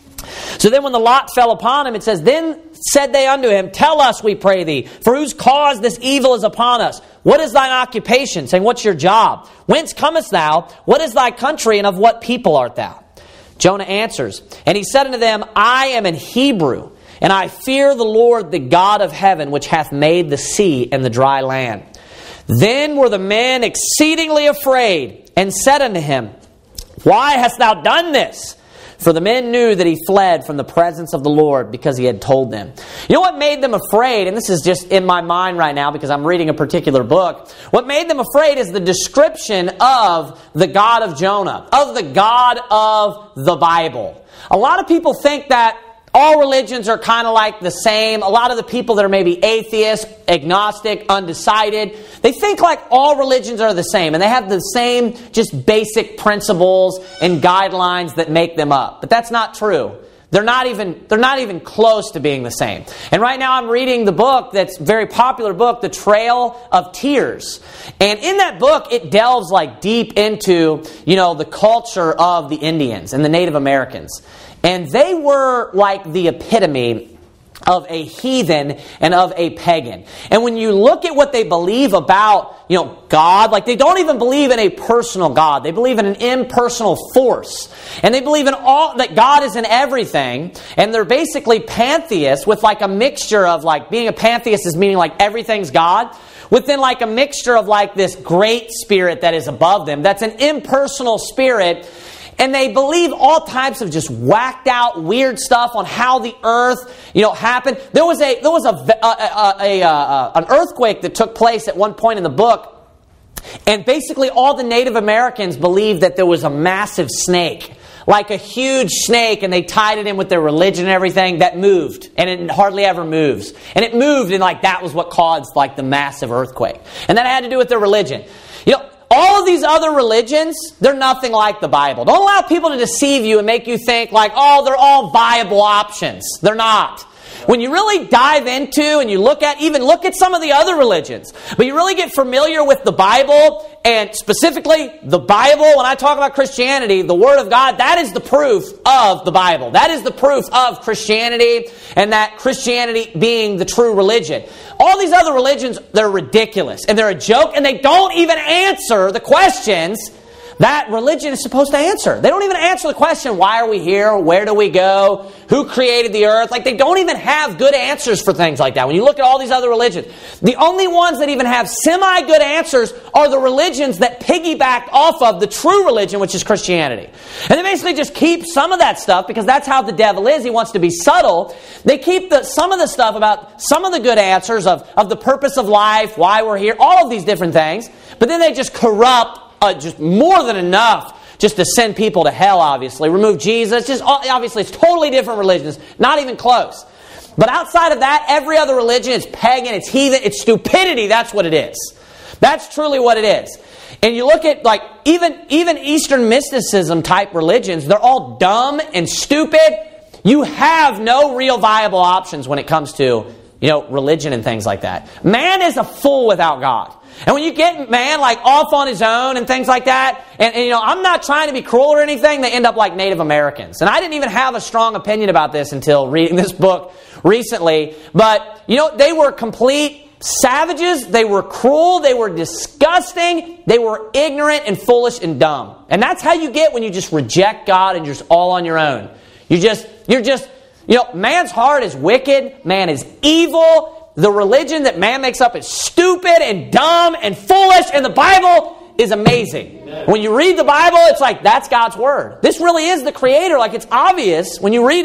So then when the lot fell upon him, it says, Then said they unto him, Tell us, we pray thee, for whose cause this evil is upon us? What is thine occupation? Saying, what's your job? Whence comest thou? What is thy country, and of what people art thou? Jonah answers, and he said unto them, I am an Hebrew, and I fear the Lord, the God of heaven, which hath made the sea and the dry land. Then were the men exceedingly afraid, and said unto him, Why hast thou done this? For the men knew that he fled from the presence of the Lord, because he had told them. You know what made them afraid? And this is just in my mind right now because I'm reading a particular book. What made them afraid is the description of the God of Jonah, of the God of the Bible. A lot of people think that all religions are kind of like the same. A lot of the people that are maybe atheists, agnostic, undecided, they think like all religions are the same. And they have the same just basic principles and guidelines that make them up. But that's not true. They're not even, they're not even close to being the same. And right now I'm reading the book that's a very popular book, The Trail of Tears. And in that book, it delves like deep into, you know, the culture of the Indians and the Native Americans. And they were like the epitome of a heathen and of a pagan. And when you look at what they believe about, you know, God, like they don't even believe in a personal God. They believe in an impersonal force. And they believe in all, that God is in everything. And they're basically pantheists with like a mixture of like, being a pantheist is meaning like everything's God, within like a mixture of like this great spirit that is above them. That's an impersonal spirit. And they believe all types of just whacked out weird stuff on how the earth, you know, happened. There was a there was a, a, a, a, a an earthquake that took place at one point in the book, and basically all the Native Americans believed that there was a massive snake, like a huge snake, and they tied it in with their religion and everything that moved, and it hardly ever moves. And it moved, and like that was what caused like the massive earthquake, and that had to do with their religion. You know. All of these other religions, they're nothing like the Bible. Don't allow people to deceive you and make you think like, oh, they're all viable options. They're not. When you really dive into and you look at, even look at some of the other religions, but you really get familiar with the Bible, and specifically the Bible, when I talk about Christianity, the Word of God, that is the proof of the Bible. That is the proof of Christianity, and that Christianity being the true religion. All these other religions, they're ridiculous, and they're a joke, and they don't even answer the questions that religion is supposed to answer. They don't even answer the question, why are we here? Where do we go? Who created the earth? Like, they don't even have good answers for things like that. When you look at all these other religions, the only ones that even have semi-good answers are the religions that piggyback off of the true religion, which is Christianity. And they basically just keep some of that stuff, because that's how the devil is. He wants to be subtle. They keep the, some of the stuff about some of the good answers of, of the purpose of life, why we're here, all of these different things. But then they just corrupt Uh, just more than enough just to send people to hell, obviously. Remove Jesus. Just obviously, it's totally different religions. Not even close. But outside of that, every other religion is pagan, it's heathen, it's stupidity. That's what it is. That's truly what it is. And you look at, like, even, even Eastern mysticism type religions, they're all dumb and stupid. You have no real viable options when it comes to, you know, religion and things like that. Man is a fool without God. And when you get man like off on his own and things like that, and, and you know, I'm not trying to be cruel or anything, they end up like Native Americans. And I didn't even have a strong opinion about this until reading this book recently. But, you know, they were complete savages, they were cruel, they were disgusting, they were ignorant and foolish and dumb. And that's how you get when you just reject God and you're just all on your own. You just, you're just, you know, man's heart is wicked, man is evil. The religion that man makes up is stupid and dumb and foolish, and the Bible is amazing. Amen. When you read the Bible, it's like, that's God's Word. This really is the Creator. Like, it's obvious when you read it,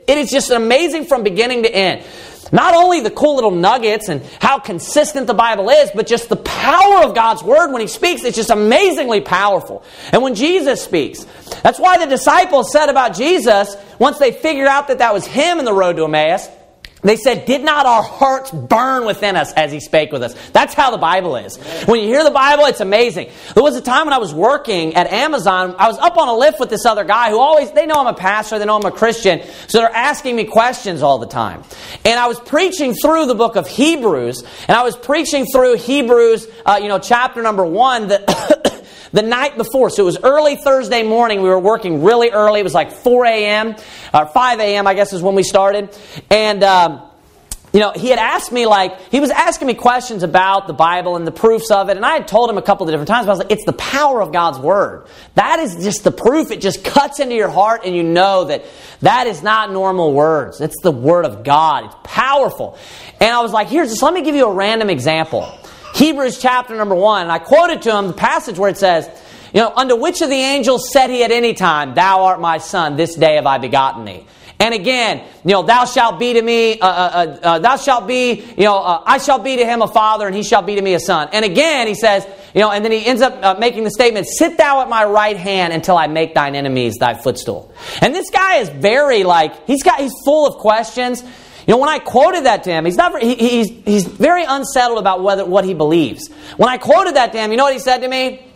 it is just amazing from beginning to end. Not only the cool little nuggets and how consistent the Bible is, but just the power of God's Word when He speaks. It's just amazingly powerful. And when Jesus speaks, that's why the disciples said about Jesus, once they figured out that that was Him in the road to Emmaus, they said, did not our hearts burn within us as He spake with us? That's how the Bible is. When you hear the Bible, it's amazing. There was a time when I was working at Amazon. I was up on a lift with this other guy who always, they know I'm a pastor, they know I'm a Christian, so they're asking me questions all the time. And I was preaching through the book of Hebrews, and I was preaching through Hebrews, uh, you know, chapter number one, the the night before. So it was early Thursday morning. We were working really early. It was like four a.m. or five a.m. I guess is when we started. And, um, you know, he had asked me like, he was asking me questions about the Bible and the proofs of it. And I had told him a couple of different times, but I was like, it's the power of God's Word. That is just the proof. It just cuts into your heart and you know that that is not normal words. It's the Word of God. It's powerful. And I was like, here, just let me give you a random example. Hebrews chapter number one, and I quoted to him the passage where it says, you know, unto which of the angels said he at any time, thou art my son, this day have I begotten thee. And again, you know, thou shalt be to me, uh, uh, uh, thou shalt be, you know, uh, I shall be to him a father, and he shall be to me a son. And again, he says, you know, and then he ends up uh, making the statement, sit thou at my right hand until I make thine enemies thy footstool. And this guy is very like, he's got, he's full of questions. You know, when I quoted that to him, he's not. He, he's he's very unsettled about whether what he believes. When I quoted that to him, you know what he said to me?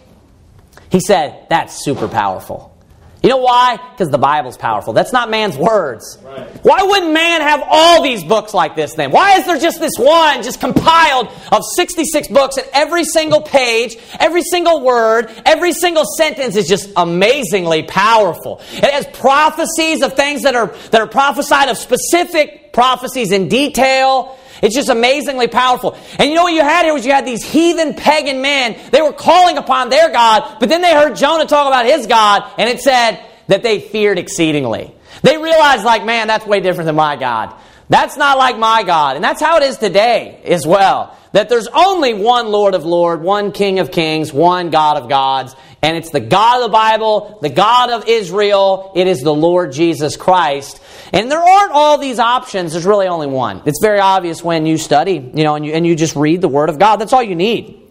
He said, "That's super powerful." You know why? Because the Bible's powerful. That's not man's words. Right. Why wouldn't man have all these books like this then? Why is there just this one, just compiled of sixty-six books, and every single page, every single word, every single sentence is just amazingly powerful? It has prophecies of things that are that are prophesied, of specific prophecies in detail. It's just amazingly powerful. And you know what you had here was you had these heathen pagan men. They were calling upon their God, but then they heard Jonah talk about his God, and it said that they feared exceedingly. They realized, like, man, that's way different than my God. That's not like my God. And that's how it is today as well. That there's only one Lord of Lords, one King of Kings, one God of gods. And it's the God of the Bible, the God of Israel. It is the Lord Jesus Christ. And there aren't all these options. There's really only one. It's very obvious when you study, you know, and you, and you just read the Word of God. That's all you need.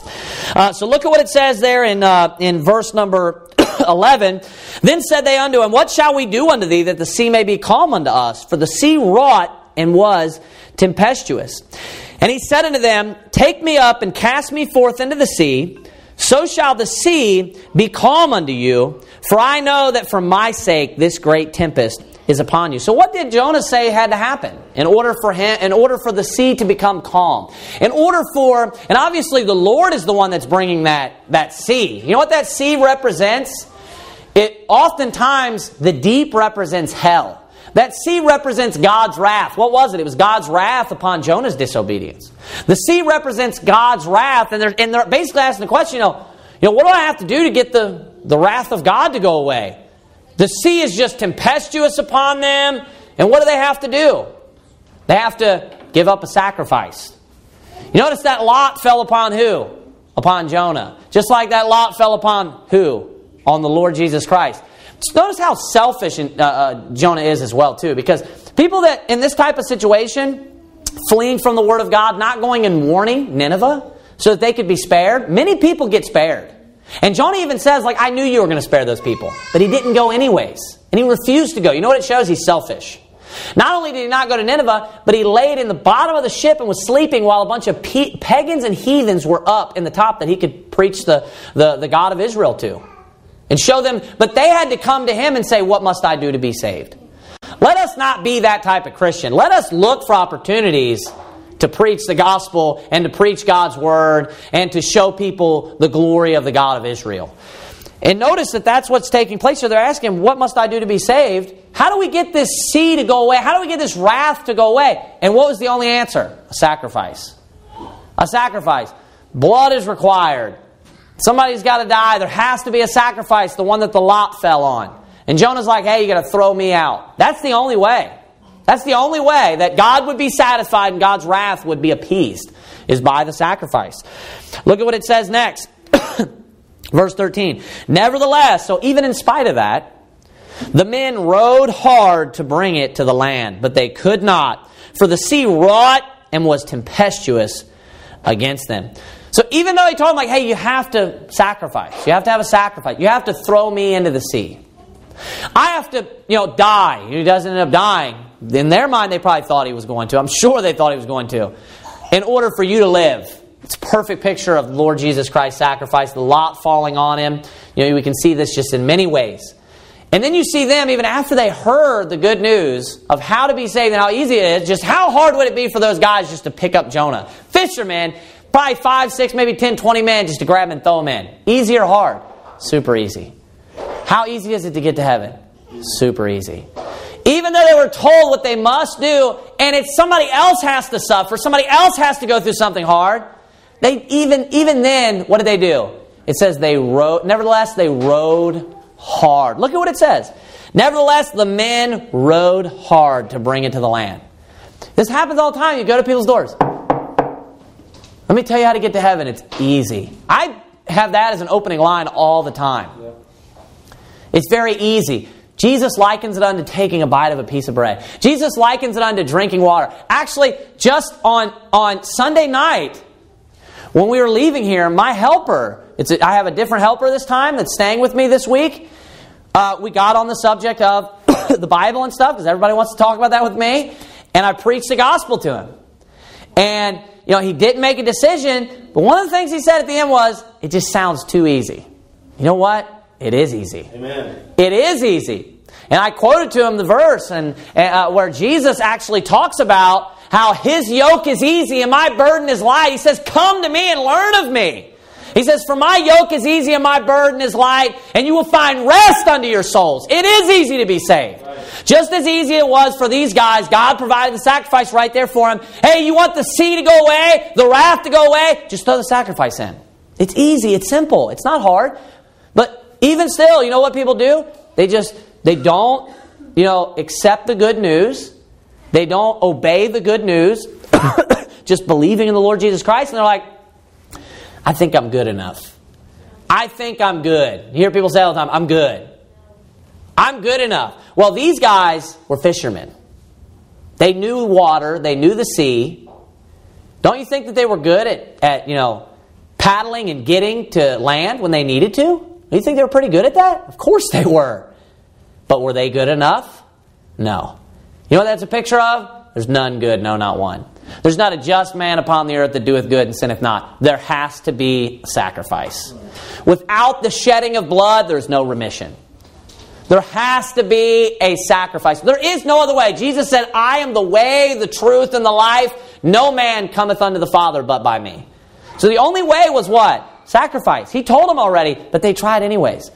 Uh, so look at what it says there in uh, in verse number eleven. Then said they unto him, what shall we do unto thee that the sea may be calm unto us? For the sea wrought and was tempestuous. And he said unto them, take me up and cast me forth into the sea, so shall the sea be calm unto you. For I know that for my sake this great tempest is upon you. So what did Jonah say had to happen in order for him, in order for the sea to become calm? In order for, and obviously the Lord is the one that's bringing that, that sea. You know what that sea represents? It oftentimes, the deep represents hell. That sea represents God's wrath. What was it? It was God's wrath upon Jonah's disobedience. The sea represents God's wrath, and they're, and they're basically asking the question, you know, you know, what do I have to do to get the, the wrath of God to go away? The sea is just tempestuous upon them, and what do they have to do? They have to give up a sacrifice. You notice that lot fell upon who? Upon Jonah. Just like that lot fell upon who? On the Lord Jesus Christ. Notice how selfish uh, uh, Jonah is as well, too. Because people that, in this type of situation, fleeing from the Word of God, not going and warning Nineveh so that they could be spared, many people get spared. And Jonah even says, like, I knew you were going to spare those people. But he didn't go anyways. And he refused to go. You know what it shows? He's selfish. Not only did he not go to Nineveh, but he laid in the bottom of the ship and was sleeping while a bunch of pe- pagans and heathens were up in the top that he could preach the, the, the God of Israel to. And show them, but they had to come to him and say, what must I do to be saved? Let us not be that type of Christian. Let us look for opportunities to preach the gospel and to preach God's word and to show people the glory of the God of Israel. And notice that that's what's taking place. So they're asking, what must I do to be saved? How do we get this sea to go away? How do we get this wrath to go away? And what was the only answer? A sacrifice. A sacrifice. Blood is required. Somebody's got to die. There has to be a sacrifice, the one that the lot fell on. And Jonah's like, hey, you got to throw me out. That's the only way. That's the only way that God would be satisfied and God's wrath would be appeased, is by the sacrifice. Look at what it says next. Verse thirteen. Nevertheless, so even in spite of that, The men rowed hard to bring it to the land, but they could not, for the sea wrought and was tempestuous against them. So even though he told them, like, hey, you have to sacrifice. You have to have a sacrifice. You have to throw me into the sea. I have to, you know, die. He doesn't end up dying. In their mind, they probably thought he was going to. I'm sure they thought he was going to. In order for you to live. It's a perfect picture of the Lord Jesus Christ's sacrifice. The lot falling on him. You know, we can see this just in many ways. And then you see them, even after they heard the good news of how to be saved and how easy it is, just how hard would it be for those guys just to pick up Jonah? Fishermen, probably five, six, maybe ten, twenty men just to grab him and throw him in. Easy or hard? Super easy. How easy is it to get to heaven? Super easy. Even though they were told what they must do, and it's somebody else has to suffer, somebody else has to go through something hard, they even even then, what did they do? It says they rowed, nevertheless, they rowed hard. Look at what it says. Nevertheless, the men rowed hard to bring it to the land. This happens all the time. You go to people's doors. Let me tell you how to get to heaven. It's easy. I have that as an opening line all the time. Yeah. It's very easy. Jesus likens it unto taking a bite of a piece of bread. Jesus likens it unto drinking water. Actually, just on, on Sunday night, when we were leaving here, my helper, it's a, I have a different helper this time that's staying with me this week. Uh, we got on the subject of the Bible and stuff because everybody wants to talk about that with me. And I preached the gospel to him. And, you know, he didn't make a decision. But one of the things he said at the end was, it just sounds too easy. You know what? It is easy. Amen. It is easy. And I quoted to him the verse and uh, where Jesus actually talks about how his yoke is easy and my burden is light. He says, come to me and learn of me. He says, for my yoke is easy and my burden is light, and you will find rest unto your souls. It is easy to be saved. Right. Just as easy it was for these guys, God provided the sacrifice right there for them. Hey, you want the sea to go away, the wrath to go away? Just throw the sacrifice in. It's easy. It's simple. It's not hard. But even still, you know what people do? They just, they don't, you know, accept the good news. They don't obey the good news, just believing in the Lord Jesus Christ. And they're like, I think I'm good enough. I think I'm good. You hear people say all the time, I'm good. I'm good enough. Well, these guys were fishermen. They knew water. They knew the sea. Don't you think that they were good at, at you know, paddling and getting to land when they needed to? Do you think they were pretty good at that? Of course they were. But were they good enough? No. You know what that's a picture of? There's none good, no, not one. There's not a just man upon the earth that doeth good and sinneth not. There has to be a sacrifice. Without the shedding of blood, there's no remission. There has to be a sacrifice. There is no other way. Jesus said, I am the way, the truth, and the life. No man cometh unto the Father but by me. So the only way was what? Sacrifice. He told them already, but they tried anyways.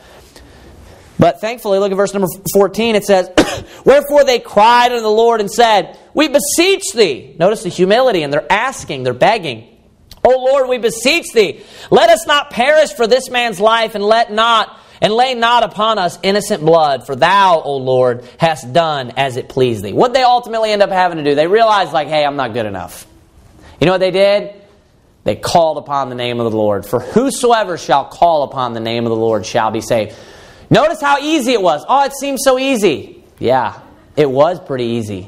But thankfully, look at verse number fourteen. It says, wherefore they cried unto the Lord and said, we beseech thee. Notice the humility, and they're asking, they're begging. O Lord, we beseech thee, let us not perish for this man's life, and let not and lay not upon us innocent blood, for thou, O Lord, hast done as it pleased thee. What they ultimately end up having to do, they realized, like, hey, I'm not good enough. You know what they did? They called upon the name of the Lord. For whosoever shall call upon the name of the Lord shall be saved. Notice how easy it was. Oh, it seems so easy. Yeah, it was pretty easy.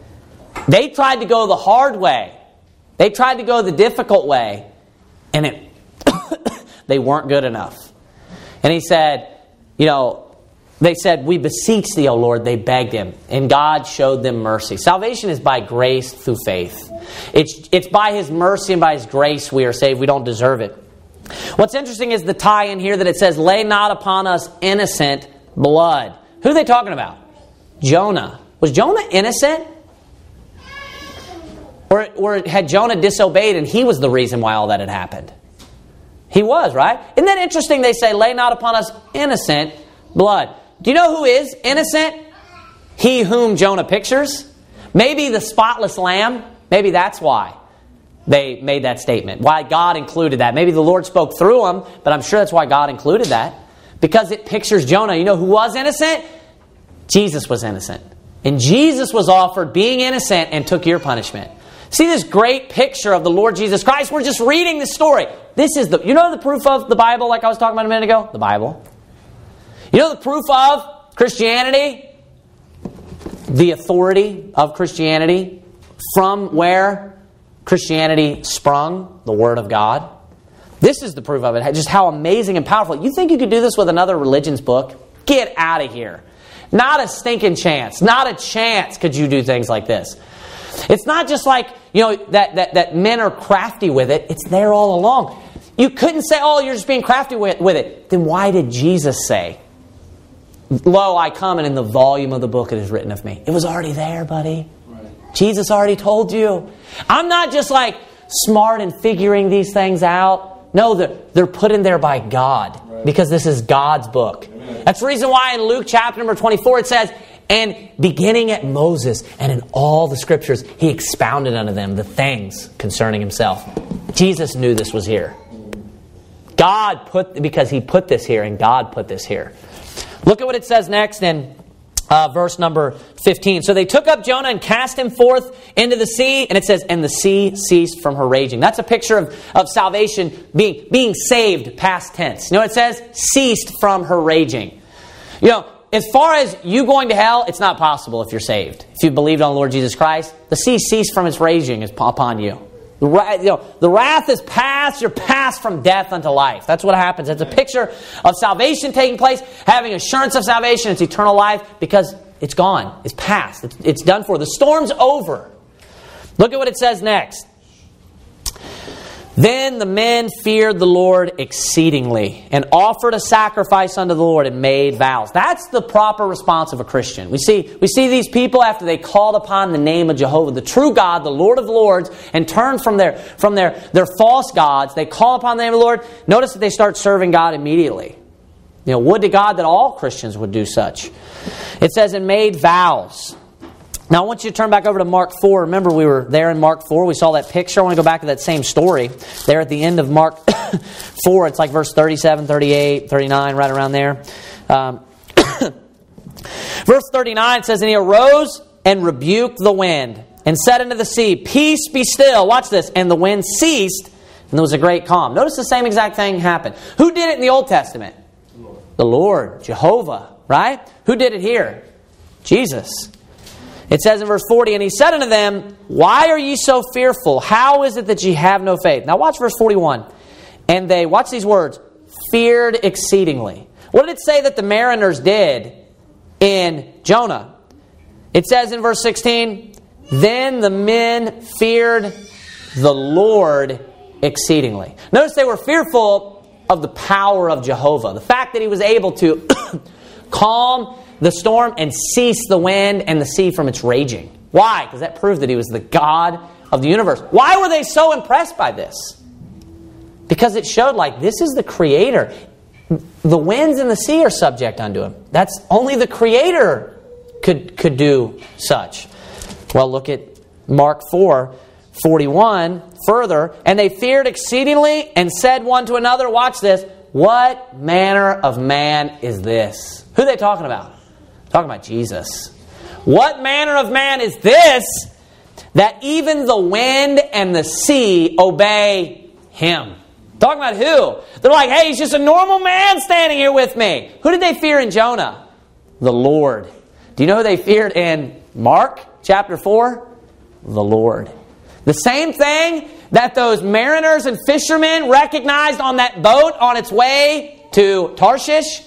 They tried to go the hard way. They tried to go the difficult way. And it they weren't good enough. And he said, you know, they said, we beseech thee, O Lord. They begged him. And God showed them mercy. Salvation is by grace through faith. It's, it's by his mercy and by his grace we are saved. We don't deserve it. What's interesting is the tie-in here that it says, lay not upon us innocent blood. Who are they talking about? Jonah. Was Jonah innocent? Or, or had Jonah disobeyed and he was the reason why all that had happened? He was, right? Isn't that interesting? They say, lay not upon us innocent blood. Do you know who is innocent? He whom Jonah pictures. Maybe the spotless lamb. Maybe that's why they made that statement. Why God included that. Maybe the Lord spoke through him, but I'm sure that's why God included that. Because it pictures Jonah. You know who was innocent? Jesus was innocent. And Jesus was offered being innocent and took your punishment. See this great picture of the Lord Jesus Christ? We're just reading this story. This is the, you know the proof of the Bible like I was talking about a minute ago? The Bible. You know the proof of Christianity, the authority of Christianity, from where Christianity sprung, the Word of God. This is the proof of it, just how amazing and powerful. You think you could do this with another religion's book? Get out of here. Not a stinking chance. Not a chance could you do things like this. It's not just like, you know, that, that, that men are crafty with it. It's there all along. You couldn't say, oh, you're just being crafty with, with it. Then why did Jesus say, lo, I come, and in the volume of the book it is written of me? It was already there, buddy. Right. Jesus already told you. I'm not just like smart in figuring these things out. No, they're, they're put in there by God. Right. Because this is God's book. Amen. That's the reason why in Luke chapter number twenty-four it says, and beginning at Moses and in all the scriptures, he expounded unto them the things concerning himself. Jesus knew this was here. God put, because he put this here, and God put this here. Look at what it says next in uh, verse number fifteen. So they took up Jonah and cast him forth into the sea, and it says, and the sea ceased from her raging. That's a picture of, of salvation being, being saved, past tense. You know what it says? Ceased from her raging. You know, as far as you going to hell, it's not possible if you're saved. If you believed on the Lord Jesus Christ, the sea ceased from its raging upon you. The, you know, the wrath is past. You're passed from death unto life. That's what happens. It's a picture of salvation taking place, having assurance of salvation. It's eternal life because it's gone. It's past. It's, it's done for. The storm's over. Look at what it says next. Then the men feared the Lord exceedingly and offered a sacrifice unto the Lord and made vows. That's the proper response of a Christian. We see, we see these people after they called upon the name of Jehovah, the true God, the Lord of Lords, and turned from their, from their, their false gods. They call upon the name of the Lord. Notice that they start serving God immediately. You know, would to God that all Christians would do such. It says, and made vows. Now I want you to turn back over to Mark four. Remember we were there in Mark four. We saw that picture. I want to go back to that same story. There at the end of Mark four, it's like verse thirty-seven, thirty-eight, thirty-nine, right around there. Um, verse thirty-nine says, and he arose and rebuked the wind and said unto the sea, peace, be still. Watch this. And the wind ceased, and there was a great calm. Notice the same exact thing happened. Who did it in the Old Testament? The Lord, the Lord, Jehovah, right? Who did it here? Jesus. It says in verse forty, and he said unto them, why are ye so fearful? How is it that ye have no faith? Now watch verse forty-one. And they, watch these words, feared exceedingly. What did it say that the mariners did in Jonah? It says in verse sixteen, then the men feared the Lord exceedingly. Notice they were fearful of the power of Jehovah. The fact that he was able to calm the storm and cease the wind and the sea from its raging. Why? Because that proved that he was the God of the universe. Why were they so impressed by this? Because it showed like this is the Creator. The winds and the sea are subject unto him. That's only the Creator could, could do such. Well, look at Mark four, forty-one further. And they feared exceedingly and said one to another, watch this, what manner of man is this? Who are they talking about? Talking about Jesus. What manner of man is this that even the wind and the sea obey him? Talking about who? They're like, hey, he's just a normal man standing here with me. Who did they fear in Jonah? The Lord. Do you know who they feared in Mark chapter four? The Lord. The same thing that those mariners and fishermen recognized on that boat on its way to Tarshish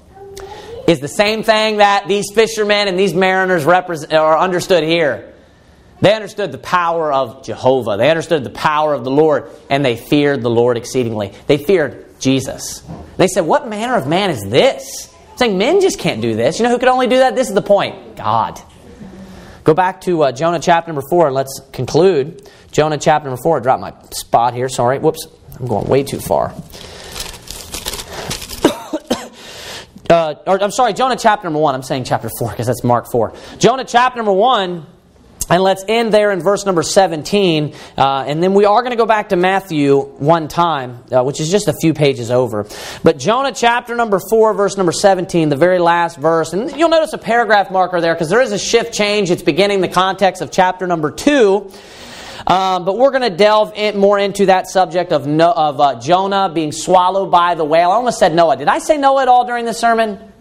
is the same thing that these fishermen and these mariners represent, or understood here. They understood the power of Jehovah. They understood the power of the Lord, and they feared the Lord exceedingly. They feared Jesus. They said, what manner of man is this? Saying men just can't do this. You know who could only do that? This is the point. God. Go back to uh, Jonah chapter number four, and let's conclude. Jonah chapter number four. I dropped my spot here. Sorry. Whoops. I'm going way too far. Uh, or I'm sorry, Jonah chapter number one. I'm saying chapter four because that's Mark four. Jonah chapter number one, and let's end there in verse number seventeen. Uh, and then we are going to go back to Matthew one time, uh, which is just a few pages over. But Jonah chapter number four, verse number seventeen, the very last verse. And you'll notice a paragraph marker there because there is a shift change. It's beginning the context of chapter number two. Um, but we're going to delve in more into that subject of no, of uh, Jonah being swallowed by the whale. I almost said Noah. Did I say Noah at all during this sermon?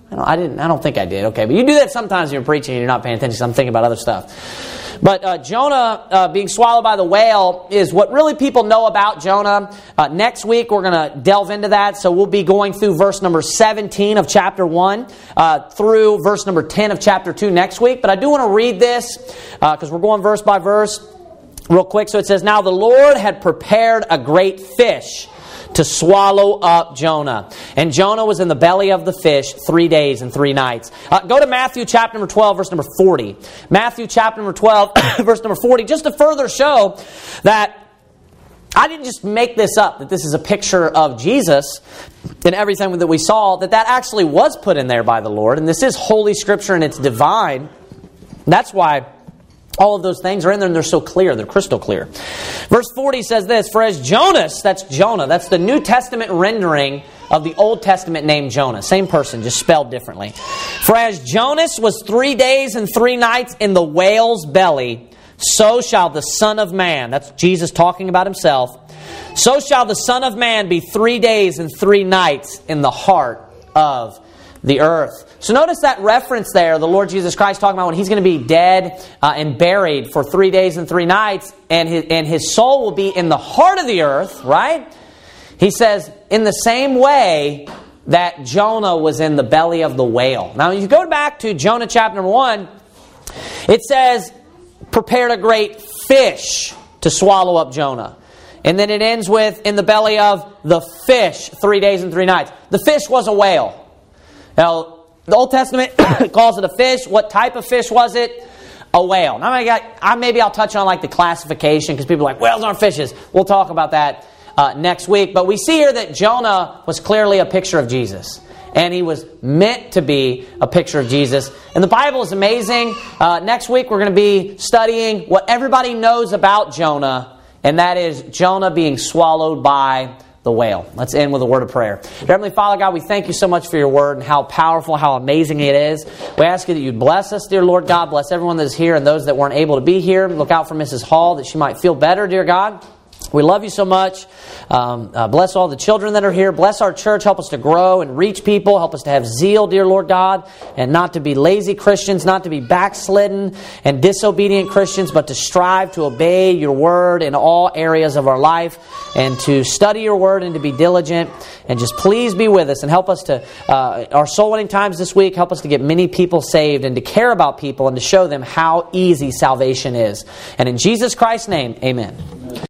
I don't, I didn't. I don't think I did. Okay, but you do that sometimes when you're preaching and you're not paying attention. So I'm thinking about other stuff. But uh, Jonah uh, being swallowed by the whale is what really people know about Jonah. Uh, next week we're going to delve into that. So we'll be going through verse number seventeen of chapter one uh, through verse number ten of chapter two next week. But I do want to read this because uh, we're going verse by verse real quick. So it says, "Now the Lord had prepared a great fish to swallow up Jonah. And Jonah was in the belly of the fish three days and three nights." Uh, go to Matthew chapter number twelve, verse number forty. Matthew chapter number twelve, verse number forty, just to further show that I didn't just make this up, that this is a picture of Jesus and everything that we saw, that that actually was put in there by the Lord. And this is Holy Scripture and it's divine. That's why all of those things are in there and they're so clear. They're crystal clear. Verse forty says this, "For as Jonas," that's Jonah, that's the New Testament rendering of the Old Testament name Jonah. Same person, just spelled differently. "For as Jonas was three days and three nights in the whale's belly, so shall the Son of Man," that's Jesus talking about himself, "so shall the Son of Man be three days and three nights in the heart of the earth." So notice that reference there, the Lord Jesus Christ talking about when He's going to be dead uh, and buried for three days and three nights, and his, and His soul will be in the heart of the earth, right? He says, in the same way that Jonah was in the belly of the whale. Now, if you go back to Jonah chapter number one, it says, "prepared a great fish to swallow up Jonah." And then it ends with, "in the belly of the fish, three days and three nights." The fish was a whale. Now, the Old Testament calls it a fish. What type of fish was it? A whale. Now, I got, I, maybe I'll touch on like the classification because people are like, whales aren't fishes. We'll talk about that uh, next week. But we see here that Jonah was clearly a picture of Jesus. And he was meant to be a picture of Jesus. And the Bible is amazing. Uh, next week we're going to be studying what everybody knows about Jonah. And that is Jonah being swallowed by the whale. Let's end with a word of prayer. Heavenly Father, God, we thank You so much for Your word and how powerful, how amazing it is. We ask You that You'd bless us, dear Lord God. Bless everyone that is here and those that weren't able to be here. Look out for Missus Hall that she might feel better, dear God. We love You so much. Um, uh, bless all the children that are here. Bless our church. Help us to grow and reach people. Help us to have zeal, dear Lord God, and not to be lazy Christians, not to be backslidden and disobedient Christians, but to strive to obey Your word in all areas of our life and to study Your word and to be diligent. And just please be with us and help us to, uh, our soul winning times this week, help us to get many people saved and to care about people and to show them how easy salvation is. And in Jesus Christ's name, amen.